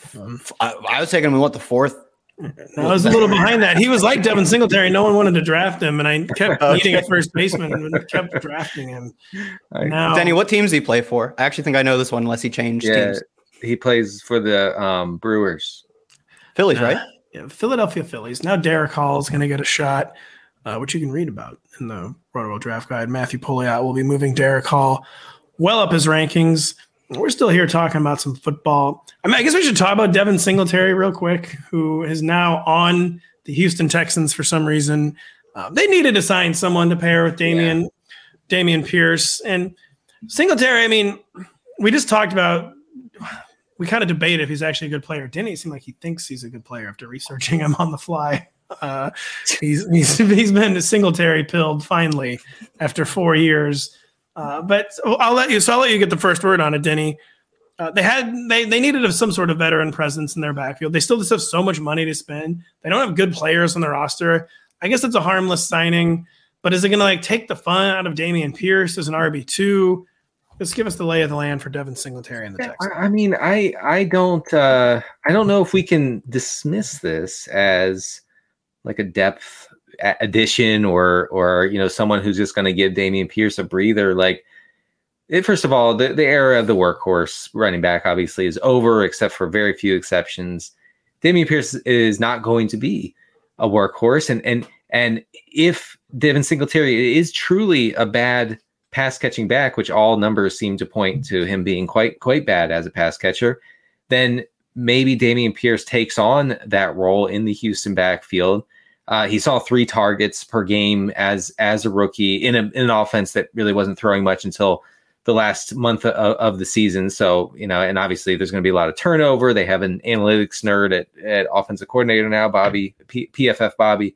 – I, I was taking him in, what, the fourth? No, I was a little behind that. He was like Devin Singletary. No one wanted to draft him, and I kept Okay. needing a first baseman and kept drafting him. Now, Denny, what teams do he play for? I actually think I know this one unless he changed Yeah, teams. he plays for the um, Brewers. Phillies, right? Uh, yeah, Philadelphia Phillies. Now Derek Hall is going to get a shot, uh, which you can read about in the Roto-Roll draft guide. Matthew Poliat will be moving Derek Hall well up his rankings. We're still here talking about some football. I mean, I guess we should talk about Devin Singletary real quick, who is now on the Houston Texans for some reason. Uh, they needed to sign someone to pair with Damian, yeah. Damian Pierce. And Singletary, I mean, we just talked about – we kind of debate if he's actually a good player. Didn't he seem like he thinks he's a good player after researching him on the fly? Uh, he's, he's he's been Singletary pilled finally after four years. Uh, but I'll let you. So I'll let you get the first word on it, Denny. Uh, they had they they needed some sort of veteran presence in their backfield. They still just have so much money to spend. They don't have good players on their roster. I guess it's a harmless signing, but is it going to like take the fun out of Damian Pierce as an R B two? Just give us the lay of the land for Devin Singletary and the Texans. I mean, I I don't uh, I don't know if we can dismiss this as like a depth addition or or you know someone who's just going to give Damian Pierce a breather. Like, it, first of all, the, the era of the workhorse running back obviously is over, except for very few exceptions. Damian Pierce is not going to be a workhorse, and and and if Devin Singletary is truly a bad pass catching back, which all numbers seem to point to him being quite quite bad as a pass catcher, then maybe Damian Pierce takes on that role in the Houston backfield. Uh, he saw three targets per game as as a rookie in, a, in an offense that really wasn't throwing much until the last month of, of the season. So, you know, and obviously there's going to be a lot of turnover. They have an analytics nerd at, at offensive coordinator now, Bobby, P, PFF Bobby.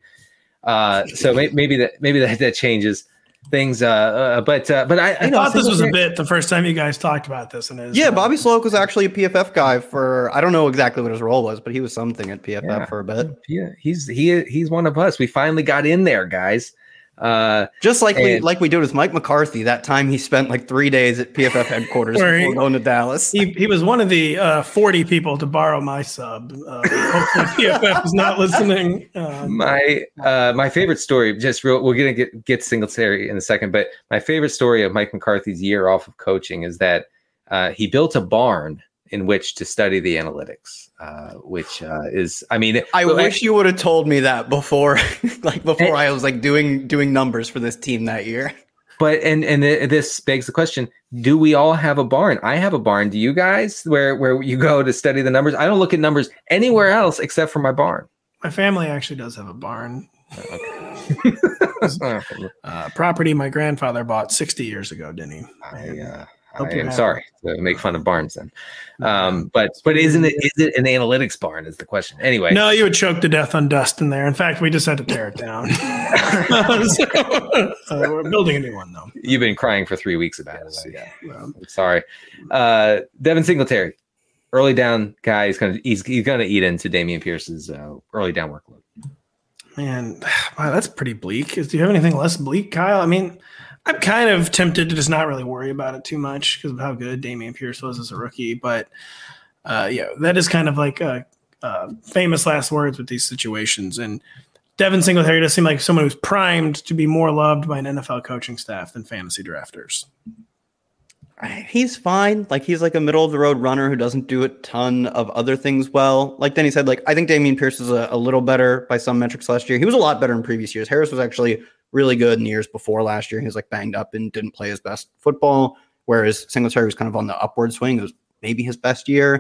Uh, so may, maybe that maybe that, that changes things, uh, uh, but uh, but I, I, I thought this was a bit the first time you guys talked about this. And yeah, Bobby Sloak was actually a P F F guy for I don't know exactly what his role was, but he was something at P F F yeah. for a bit. Yeah, he's he he's one of us. We finally got in there, guys. Uh, Just like and, we like we did with Mike McCarthy that time he spent like three days at P F F headquarters before he, going to Dallas. He he was one of the uh, forty people to borrow my sub. Uh, hopefully P F F is not listening. Um, my uh, my favorite story, just real, we're gonna get get Singletary in a second, but my favorite story of Mike McCarthy's year off of coaching is that uh, he built a barn in which to study the analytics, uh, which uh, is, I mean, I well, wish I, you would have told me that before, like before and, I was like doing doing numbers for this team that year. But and and this begs the question: do we all have a barn? I have a barn. Do you guys? Where where you go to study the numbers? I don't look at numbers anywhere else except for my barn. My family actually does have a barn. Okay. uh, property my grandfather bought sixty years ago, didn't he? I, uh, Hope I you're am happy. sorry to make fun of barns then. Um, but but isn't it is it an analytics barn is the question. Anyway. No, you would choke to death on dust in there. In fact, we just had to tear it down. so, uh, we're building a new one though. You've been crying for three weeks about yes, it. Yeah. Well, I'm sorry. Uh, Devin Singletary, early down guy. He's gonna he's he's gonna eat into Dameon Pierce's uh, early down workload. Man, wow, that's pretty bleak. Do you have anything less bleak, Kyle? I mean, I'm kind of tempted to just not really worry about it too much because of how good Dameon Pierce was as a rookie. But uh, yeah, that is kind of like a, a famous last words with these situations. And Devin Singletary does seem like someone who's primed to be more loved by an N F L coaching staff than fantasy drafters. He's fine. Like he's like a middle of the road runner who doesn't do a ton of other things well. Like then he said, like I think Dameon Pierce is a, a little better by some metrics last year. He was a lot better in previous years. Harris was actually really good in the years before last year. He was like banged up and didn't play his best football, whereas Singletary was kind of on the upward swing. It was maybe his best year.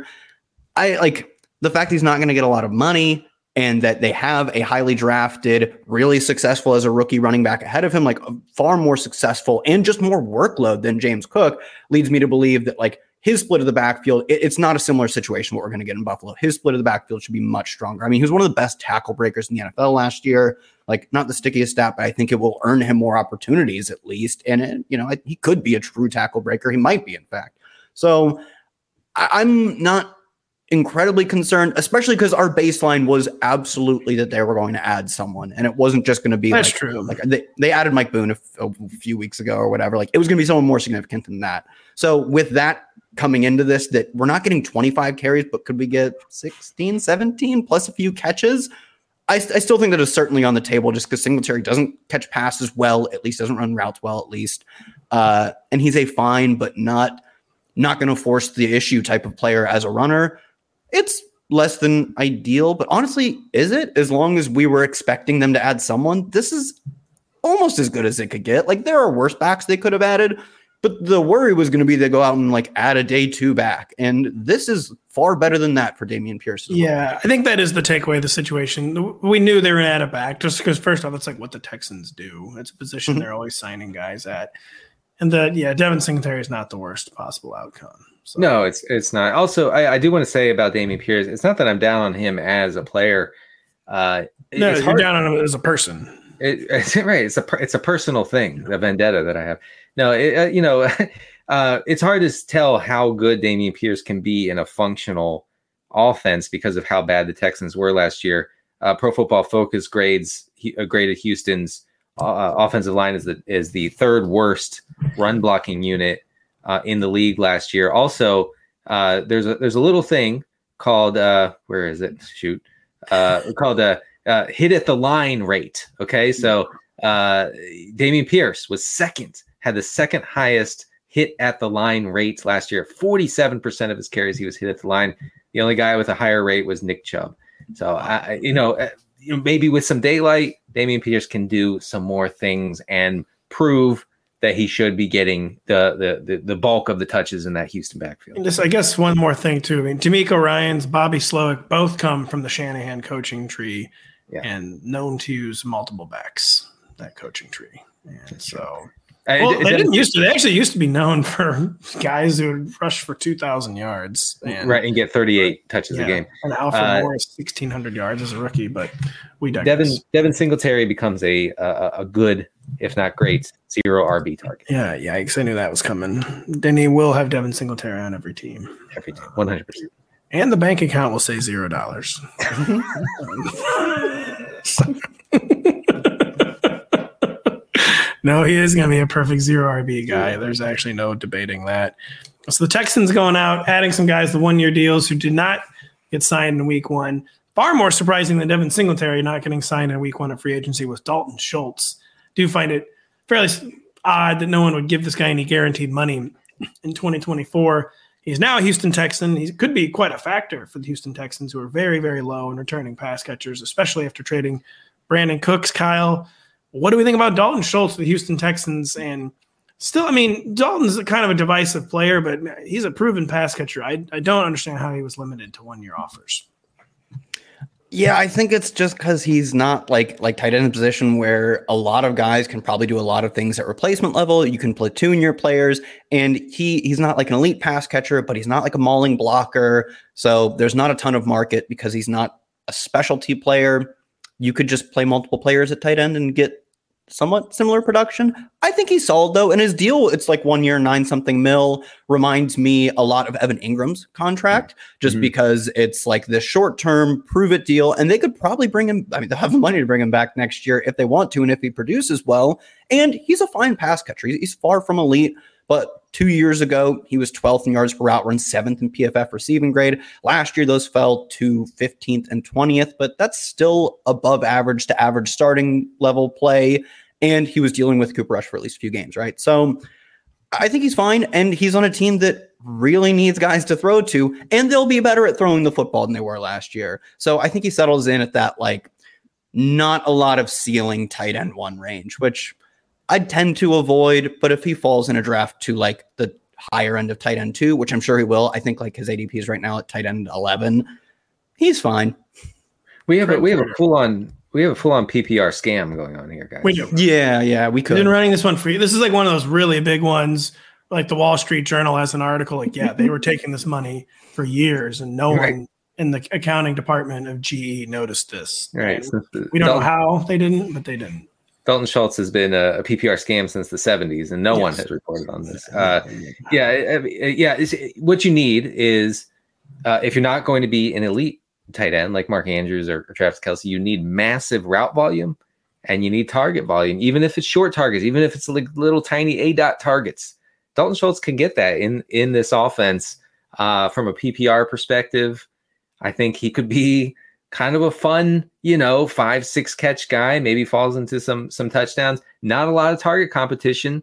I like the fact he's not going to get a lot of money and that they have a highly drafted, really successful as a rookie running back ahead of him, like far more successful and just more workload than James Cook, leads me to believe that like his split of the backfield, it, it's not a similar situation what we're going to get in Buffalo. His split of the backfield should be much stronger. I mean, he was one of the best tackle breakers in the N F L last year. Like not the stickiest stat, but I think it will earn him more opportunities at least. And, it, you know, he could be a true tackle breaker. He might be, in fact. So I, I'm not incredibly concerned, especially because our baseline was absolutely that they were going to add someone. And it wasn't just going to be That's like, true. like they, they added Mike Boone a, a few weeks ago or whatever. Like it was going to be someone more significant than that. So with that coming into this, that we're not getting twenty-five carries, but could we get sixteen, seventeen plus a few catches? I, I still think that is certainly on the table just because Singletary doesn't catch passes well, at least doesn't run routes well, at least. Uh, and he's a fine, but not, not going to force the issue type of player as a runner. It's less than ideal, but honestly, is it? As long as we were expecting them to add someone, this is almost as good as it could get. Like there are worse backs they could have added, but the worry was going to be they go out and like add a day two back. And this is far better than that for Dameon Pierce. Yeah, well. I think that is the takeaway of the situation. We knew they were going to add a back just because first off, it's like what the Texans do. It's a position mm-hmm. they're always signing guys at. And that, yeah, Devin Singletary is not the worst possible outcome. So. No, it's it's not. Also, I, I do want to say about Dameon Pierce, it's not that I'm down on him as a player. Uh, no, it's you're hard. down on him as a person. It, it's right. It's a it's a personal thing, a vendetta that I have. No, it, uh, you know, uh, it's hard to tell how good Dameon Pierce can be in a functional offense because of how bad the Texans were last year. Uh, Pro Football Focus grades he, uh, graded Houston's uh, offensive line as the is the third worst run blocking unit uh, in the league last year. Also, uh, there's a there's a little thing called uh, where is it? Shoot, uh, called a uh, hit at the line rate. Okay, so uh, Dameon Pierce was second. Had the second highest hit at the line rate last year. forty-seven percent of his carries, he was hit at the line. The only guy with a higher rate was Nick Chubb. So, I, you know, uh, you know, maybe with some daylight, Dameon Pierce can do some more things and prove that he should be getting the the the, the bulk of the touches in that Houston backfield. And just, I guess, one more thing, too. I mean, D'Amico Ryans, Bobby Slowick both come from the Shanahan coaching tree yeah. and known to use multiple backs, that coaching tree. And That's so... True. Well, they didn't used to. They actually used to be known for guys who would rush for two thousand yards, and, right, and get thirty-eight touches yeah, a game. And Alfred uh, Morris, sixteen hundred yards as a rookie, but we digress. Devin Devin Singletary becomes a, a a good, if not great, zero R B target. Yeah, yikes! I knew that was coming. Then he will have Devin Singletary on every team. Every team, one hundred percent. And the bank account will say zero dollars. No, he is going to be a perfect zero R B guy. There's actually no debating that. So the Texans going out, adding some guys to one-year deals who did not get signed in week one. Far more surprising than Devin Singletary not getting signed in week one of free agency was Dalton Schultz. Do find it fairly odd that no one would give this guy any guaranteed money in twenty twenty-four. He's now a Houston Texan. He could be quite a factor for the Houston Texans, who are very, very low in returning pass catchers, especially after trading Brandon Cooks. Kyle, what do we think about Dalton Schultz with the Houston Texans? And still, I mean, Dalton's kind of a divisive player, but he's a proven pass catcher. I, I don't understand how he was limited to one-year offers. Yeah, I think it's just because he's not like like tight end in a position where a lot of guys can probably do a lot of things at replacement level. You can platoon your players, and he he's not like an elite pass catcher, but he's not like a mauling blocker. So there's not a ton of market because he's not a specialty player. You could just play multiple players at tight end and get somewhat similar production. I think he's solid though. And his deal, it's like one year, nine something mil, reminds me a lot of Evan Ingram's contract, just mm-hmm. because it's like this short term prove it deal. And they could probably bring him. I mean, they'll have the money to bring him back next year if they want to. And if he produces well, and he's a fine pass catcher, he's far from elite, but two years ago, he was twelfth in yards per route run, seventh in P F F receiving grade. Last year, those fell to fifteenth and twentieth, but that's still above average to average starting level play. And he was dealing with Cooper Rush for at least a few games, right? So I think he's fine. And he's on a team that really needs guys to throw to, and they'll be better at throwing the football than they were last year. So I think he settles in at that, like, not a lot of ceiling tight end one range, which I'd tend to avoid. But if he falls in a draft to like the higher end of tight end two, which I'm sure he will, I think like his A D P is right now at tight end eleven. He's fine. We have a, we have a full on we have a full on P P R scam going on here, guys. We do. Yeah, yeah, we could. We've been running this one for you. This is like one of those really big ones. Like the Wall Street Journal has an article. Like, yeah, they were taking this money for years, and no right. one in the accounting department of G E noticed this. Right. So we don't Dalton, know how they didn't, but they didn't. Dalton Schultz has been a, a P P R scam since the seventies, and no yes. one has reported on this. Uh, yeah, yeah. It's, what you need is uh, if you're not going to be an elite tight end like Mark Andrews or, or Travis Kelce, you need massive route volume and you need target volume, even if it's short targets, even if it's like little tiny A dot targets. Dalton Schultz can get that in in this offense uh, from a P P R perspective. I think he could be kind of a fun, you know, five, six catch guy, maybe falls into some some touchdowns. Not a lot of target competition.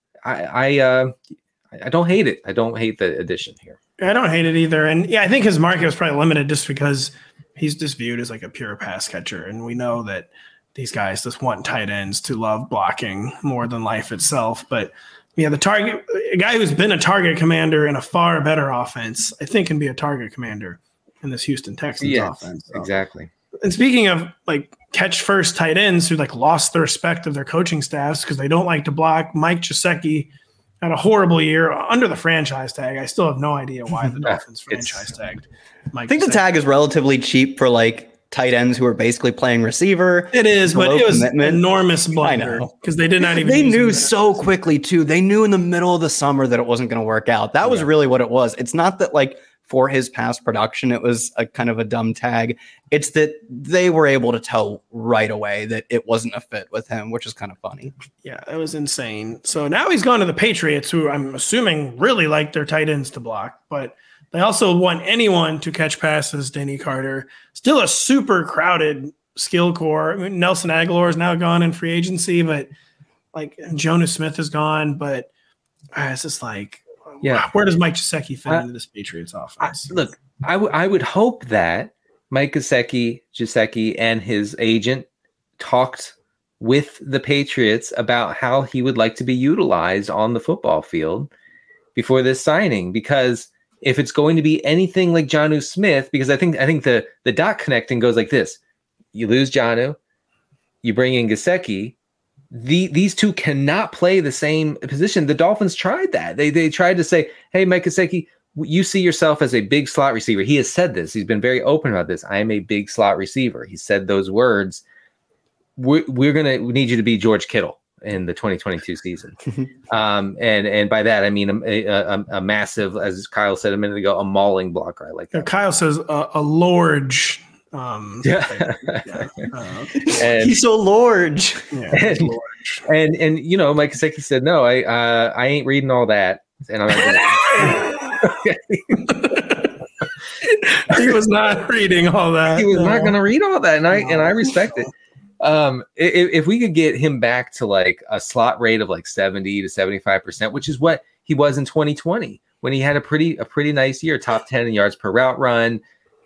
I I, uh, I don't hate it. I don't hate the addition here. I don't hate it either. And yeah, I think his market was probably limited just because he's just viewed as like a pure pass catcher. And we know that these guys just want tight ends to love blocking more than life itself. But yeah, the target, a guy who's been a target commander in a far better offense, I think can be a target commander in this Houston Texans yes, offense. So. Exactly. And speaking of like catch first tight ends who like lost the respect of their coaching staffs because they don't like to block, Mike Gesicki had a horrible year under the franchise tag. I still have no idea why the Dolphins franchise tagged Mike I think Gesicki. The tag is relatively cheap for like tight ends who are basically playing receiver. It is, but it was commitment. Enormous blunder because they did not even. They knew so quickly too. They knew in the middle of the summer that it wasn't going to work out. That was yeah. really what it was. It's not that like for his past production, it was a kind of a dumb tag. It's that they were able to tell right away that it wasn't a fit with him, which is kind of funny. Yeah, it was insane. So now he's gone to the Patriots, who I'm assuming really like their tight ends to block, but they also want anyone to catch passes. Denny Carter, still a super crowded skill core. I mean, Nelson Aguilar is now gone in free agency, but like Jonas Smith is gone. But uh, it's just like, yeah, where does Mike Gesicki fit uh, into this Patriots offense? I, look, I, w- I would hope that Mike Gesicki, Gesicki and his agent talked with the Patriots about how he would like to be utilized on the football field before this signing, because if it's going to be anything like Jonnu Smith, because I think I think the the dot connecting goes like this: you lose Jonnu, you bring in Gesicki. The, these two cannot play the same position. The Dolphins tried that. They they tried to say, hey, Mike Gesicki, you see yourself as a big slot receiver. He has said this. He's been very open about this. I am a big slot receiver. He said those words. We're, we're going to need you to be George Kittle in the twenty twenty-two season. um, and and by that, I mean a, a, a massive, as Kyle said a minute ago, a mauling blocker. I like that. Yeah, Kyle says uh, a large. Um, yeah. yeah. Uh, and, he's so large. Yeah, and, large. and and you know, Mike Gesicki said, no, I uh, I ain't reading all that, and I'm not gonna- he was not reading all that. He was no. not going to read all that, and I and I respect it. Um, if, if we could get him back to like a slot rate of like seventy to seventy-five percent, which is what he was in twenty twenty when he had a pretty a pretty nice year, top ten in yards per route run.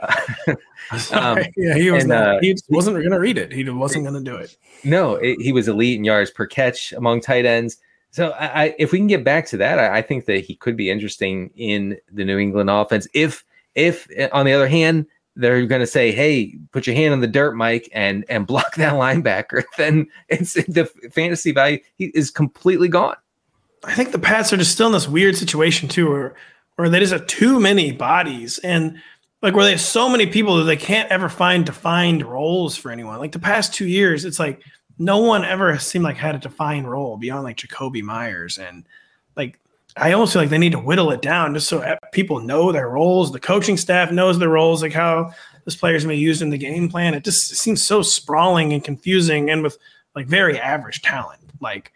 um, yeah, he was and, not, uh, he wasn't going to read it. He wasn't going to do it. No, it, he was elite in yards per catch among tight ends. So I, I, if we can get back to that, I, I think that he could be interesting in the New England offense. If, if on the other hand, they're going to say, hey, put your hand on the dirt, Mike, and and block that linebacker, then it's the fantasy value is completely gone. I think the Pats are just still in this weird situation too, where, where they just have too many bodies and like where they have so many people that they can't ever find defined roles for anyone. Like the past two years, it's like no one ever seemed like had a defined role beyond like Jacoby Myers. And like, I almost feel like they need to whittle it down just so people know their roles. The coaching staff knows their roles, like how this player's going to be used in the game plan. It just seems so sprawling and confusing and with like very average talent. Like,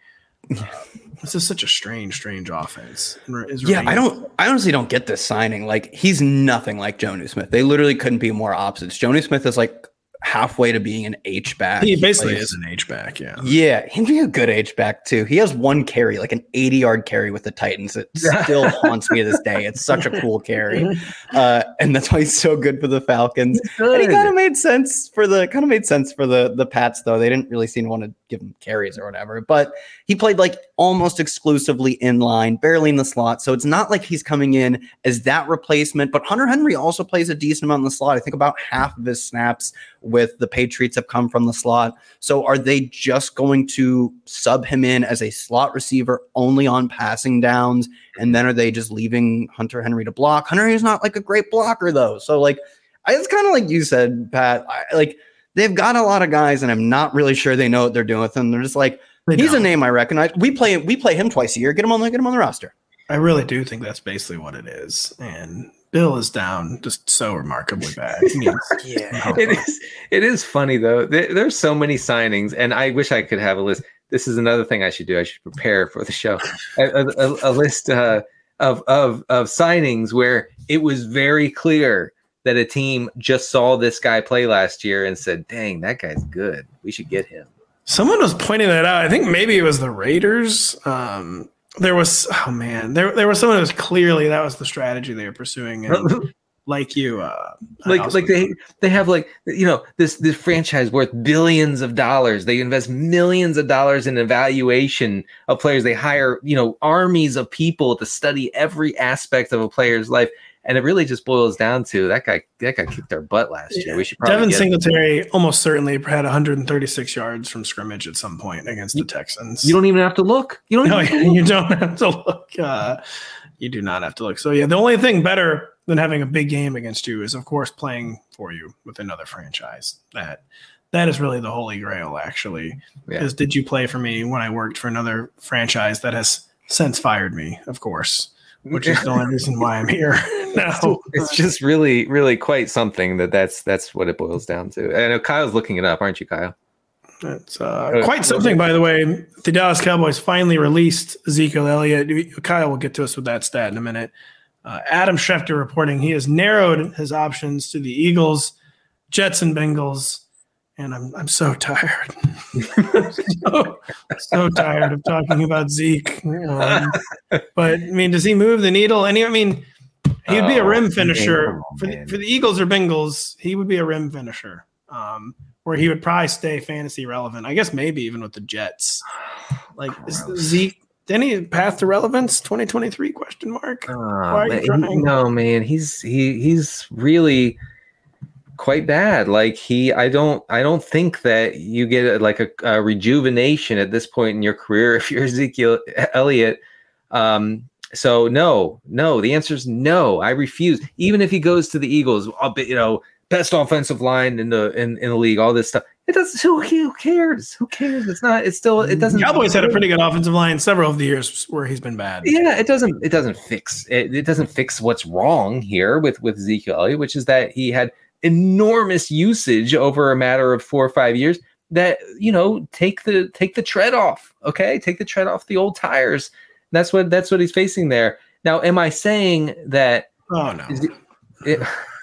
this is such a strange, strange offense. Yeah, I don't, I honestly don't get this signing. Like, he's nothing like Jonnu Smith. They literally couldn't be more opposites. Jonnu Smith is like halfway to being an H-back. He basically like, is an H-back, yeah. Yeah, he'd be a good H-back too. He has one carry, like an eighty-yard carry with the Titans. It still haunts me to this day. It's such a cool carry. Uh, and that's why he's so good for the Falcons. And he kind of made sense for the kind of made sense for the, the Pats, though. They didn't really seem to want to give him carries or whatever. But he played like almost exclusively in line, barely in the slot. So it's not like he's coming in as that replacement. But Hunter Henry also plays a decent amount in the slot. I think about half of his snaps with the Patriots have come from the slot. So are they just going to sub him in as a slot receiver only on passing downs? And then are they just leaving Hunter Henry to block? Hunter Henry's not like a great blocker though. So like, I, it's kind of like you said, Pat, I, like they've got a lot of guys and I'm not really sure they know what they're doing with them. They're just like, they he's don't. a name I recognize. We play, we play him twice a year. Get him on the, get him on the roster. I really do think that's basically what it is. And Bill is down just so remarkably bad. yeah, it is. It is funny though. There, there's so many signings, and I wish I could have a list. This is another thing I should do. I should prepare for the show. a, a, a list uh, of of of signings where it was very clear that a team just saw this guy play last year and said, "Dang, that guy's good. We should get him." Someone was pointing that out. I think maybe it was the Raiders. Um, There was, oh man, there there was someone who was clearly that was the strategy they were pursuing. And like you, uh, like like they they have like, you know, this this franchise worth billions of dollars. They invest millions of dollars in evaluation of players. They hire, you know, armies of people to study every aspect of a player's life. And it really just boils down to that guy. That guy kicked our butt last year. Yeah. We should probably Devin get Singletary him. almost certainly had one hundred thirty-six yards from scrimmage at some point against the Texans. You don't even have to look. You don't. No, even you don't have to look. Uh, you do not have to look. So yeah, the only thing better than having a big game against you is, of course, playing for you with another franchise. That that is really the holy grail. Actually, because yeah. did you play for me when I worked for another franchise that has since fired me? Of course. Which is the only reason why I'm here. No, it's just really, really quite something that that's that's what it boils down to. I know Kyle's looking it up, aren't you, Kyle? It's uh, quite something, by the way. The Dallas Cowboys finally released Ezekiel Elliott. Kyle will get to us with that stat in a minute. Uh, Adam Schefter reporting he has narrowed his options to the Eagles, Jets, and Bengals. And I'm I'm so tired, so, so tired of talking about Zeke. Um, but I mean, does he move the needle? Any? I mean, he would be a rim finisher oh, for the, for the Eagles or Bengals. He would be a rim finisher, um, where he would probably stay fantasy relevant. I guess maybe even with the Jets. Like is Zeke any path to relevance? twenty twenty-three question mark. Oh, Why are you trying? No, man, he's he he's really quite bad. Like he, I don't, I don't think that you get a, like a, a rejuvenation at this point in your career if you're Ezekiel Elliott. Um, so no, no, the answer is no. I refuse. Even if he goes to the Eagles, I'll be, you know, best offensive line in the in, in the league, all this stuff. It doesn't. Who, who cares? Who cares? It's not. It's still. It doesn't. Cowboys had a pretty good offensive line several of the years where he's been bad. Yeah, it doesn't. It doesn't fix. It, it doesn't fix what's wrong here with with Ezekiel Elliott, which is that he had enormous usage over a matter of four or five years that, you know, take the take the tread off. Okay, take the tread off the old tires. That's what that's what he's facing there. Now, am I saying that? Oh no. It,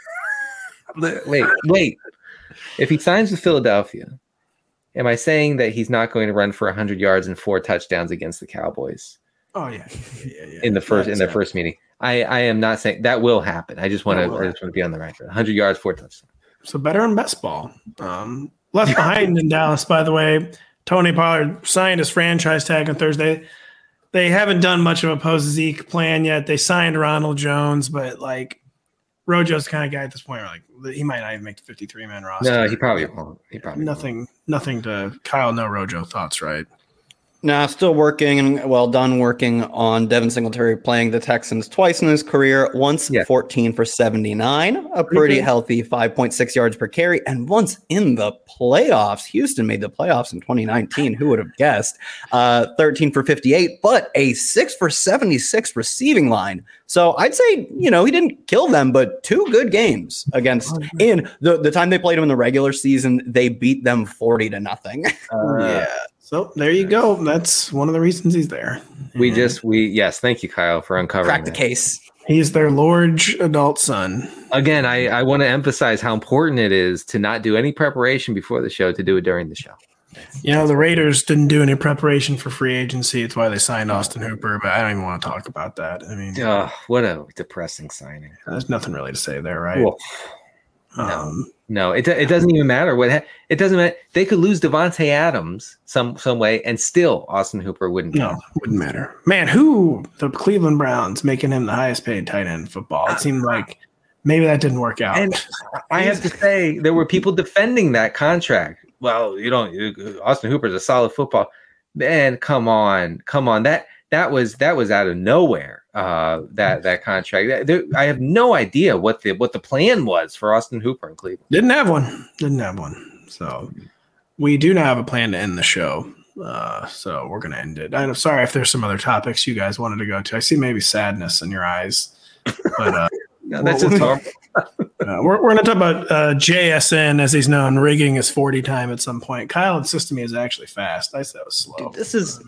it, wait, wait. If he signs with Philadelphia, am I saying that he's not going to run for one hundred yards and four touchdowns against the Cowboys? Oh yeah, yeah, yeah. In the first yeah, in their right. first meeting. I, I am not saying that will happen. I just want to I just want to be on the record. one hundred yards, four touchdowns. So better in best ball. Um, left behind in Dallas, by the way. Tony Pollard signed his franchise tag on Thursday. They haven't done much of a post Zeke plan yet. They signed Ronald Jones, but like Rojo's the kind of guy at this point where like he might not even make the fifty-three man roster. No, he probably won't. He probably nothing, won't. nothing to Kyle. No Rojo thoughts, right? Nah, still working and well done working on Devin Singletary playing the Texans twice in his career. Once yeah. fourteen for seventy-nine, a pretty, pretty healthy five point six yards per carry. And once in the playoffs, Houston made the playoffs in twenty nineteen. Who would have guessed? Uh, thirteen for fifty-eight, but a six for seventy-six receiving line. So I'd say, you know, he didn't kill them, but two good games against in the, the time they played him in the regular season, they beat them forty to nothing. Uh, yeah. So there you go. That's one of the reasons he's there. We just, we, yes. Thank you, Kyle, for uncovering Crack the that. case. He's their large adult son. Again, I, I want to emphasize how important it is to not do any preparation before the show, to do it during the show. You know, the Raiders didn't do any preparation for free agency. It's why they signed Austin Hooper, but I don't even want to talk about that. I mean, oh, what a depressing signing. There's nothing really to say there, right? Cool. Um, no, no, it it doesn't even matter what ha- it doesn't matter. They could lose Devontae Adams some some way, and still Austin Hooper wouldn't. No, count. wouldn't matter. Man, who the Cleveland Browns making him the highest paid tight end in football? It seemed like maybe that didn't work out. And I have to say, there were people defending that contract. Well, you don't. Austin Hooper's a solid football man. Come on, come on. That that was that was out of nowhere. Uh, that that contract. There, I have no idea what the what the plan was for Austin Hooper in Cleveland. Didn't have one. Didn't have one. So we do now have a plan to end the show. Uh, so we're gonna end it. I'm sorry if there's some other topics you guys wanted to go to. I see maybe sadness in your eyes, but uh, no, that's just normal. uh, we're we're gonna talk about uh, J S N, as he's known, rigging his forty time at some point. Kyle insists to me is actually fast. I said it was slow. Dude, this is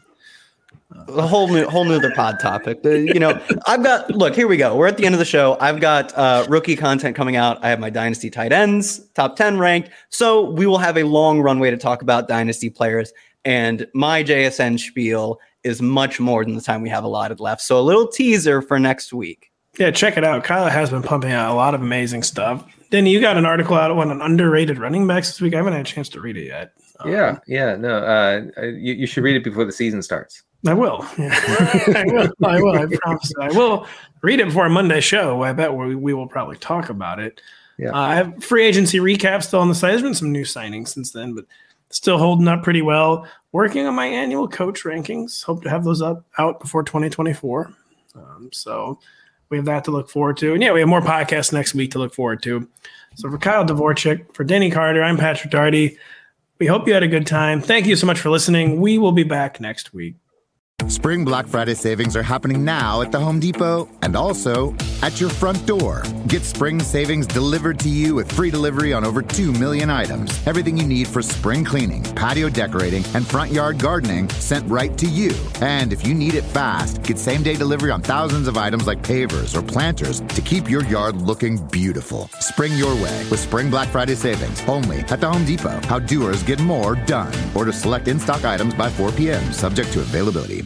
a whole new, whole new other pod topic. Uh, you know, I've got, look, here we go. We're at the end of the show. I've got uh, rookie content coming out. I have my Dynasty tight ends, top ten ranked. So we will have a long runway to talk about Dynasty players. And my J S N spiel is much more than the time we have allotted left. So a little teaser for next week. Yeah, check it out. Kyle has been pumping out a lot of amazing stuff. Denny, you got an article out on an underrated running backs this week. I haven't had a chance to read it yet. Um, yeah, yeah, no, uh, you, you should read it before the season starts. I will. Yeah. I will. I will. I promise. I will read it before Monday's show. I bet we, we will probably talk about it. Yeah. Uh, I have free agency recap still on the site. There's been some new signings since then, but still holding up pretty well. Working on my annual coach rankings. Hope to have those up out before twenty twenty-four. Um, so we have that to look forward to. And yeah, we have more podcasts next week to look forward to. So for Kyle Dvorchak, for Denny Carter, I'm Patrick Daugherty. We hope you had a good time. Thank you so much for listening. We will be back next week. Spring Black Friday savings are happening now at the Home Depot and also at your front door. Get spring savings delivered to you with free delivery on over two million items. Everything you need for spring cleaning, patio decorating, and front yard gardening sent right to you. And if you need it fast, get same-day delivery on thousands of items like pavers or planters to keep your yard looking beautiful. Spring your way with Spring Black Friday savings only at the Home Depot. How doers get more done. Order select in-stock items by four p.m. subject to availability.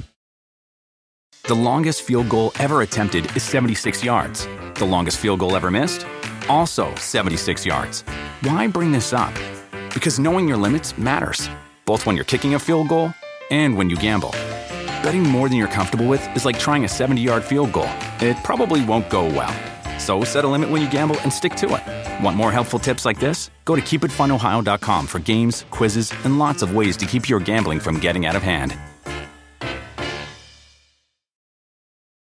The longest field goal ever attempted is seventy-six yards. The longest field goal ever missed? Also seventy-six yards. Why bring this up? Because knowing your limits matters, both when you're kicking a field goal and when you gamble. Betting more than you're comfortable with is like trying a seventy-yard field goal. It probably won't go well. So set a limit when you gamble and stick to it. Want more helpful tips like this? Go to keep it fun ohio dot com for games, quizzes, and lots of ways to keep your gambling from getting out of hand.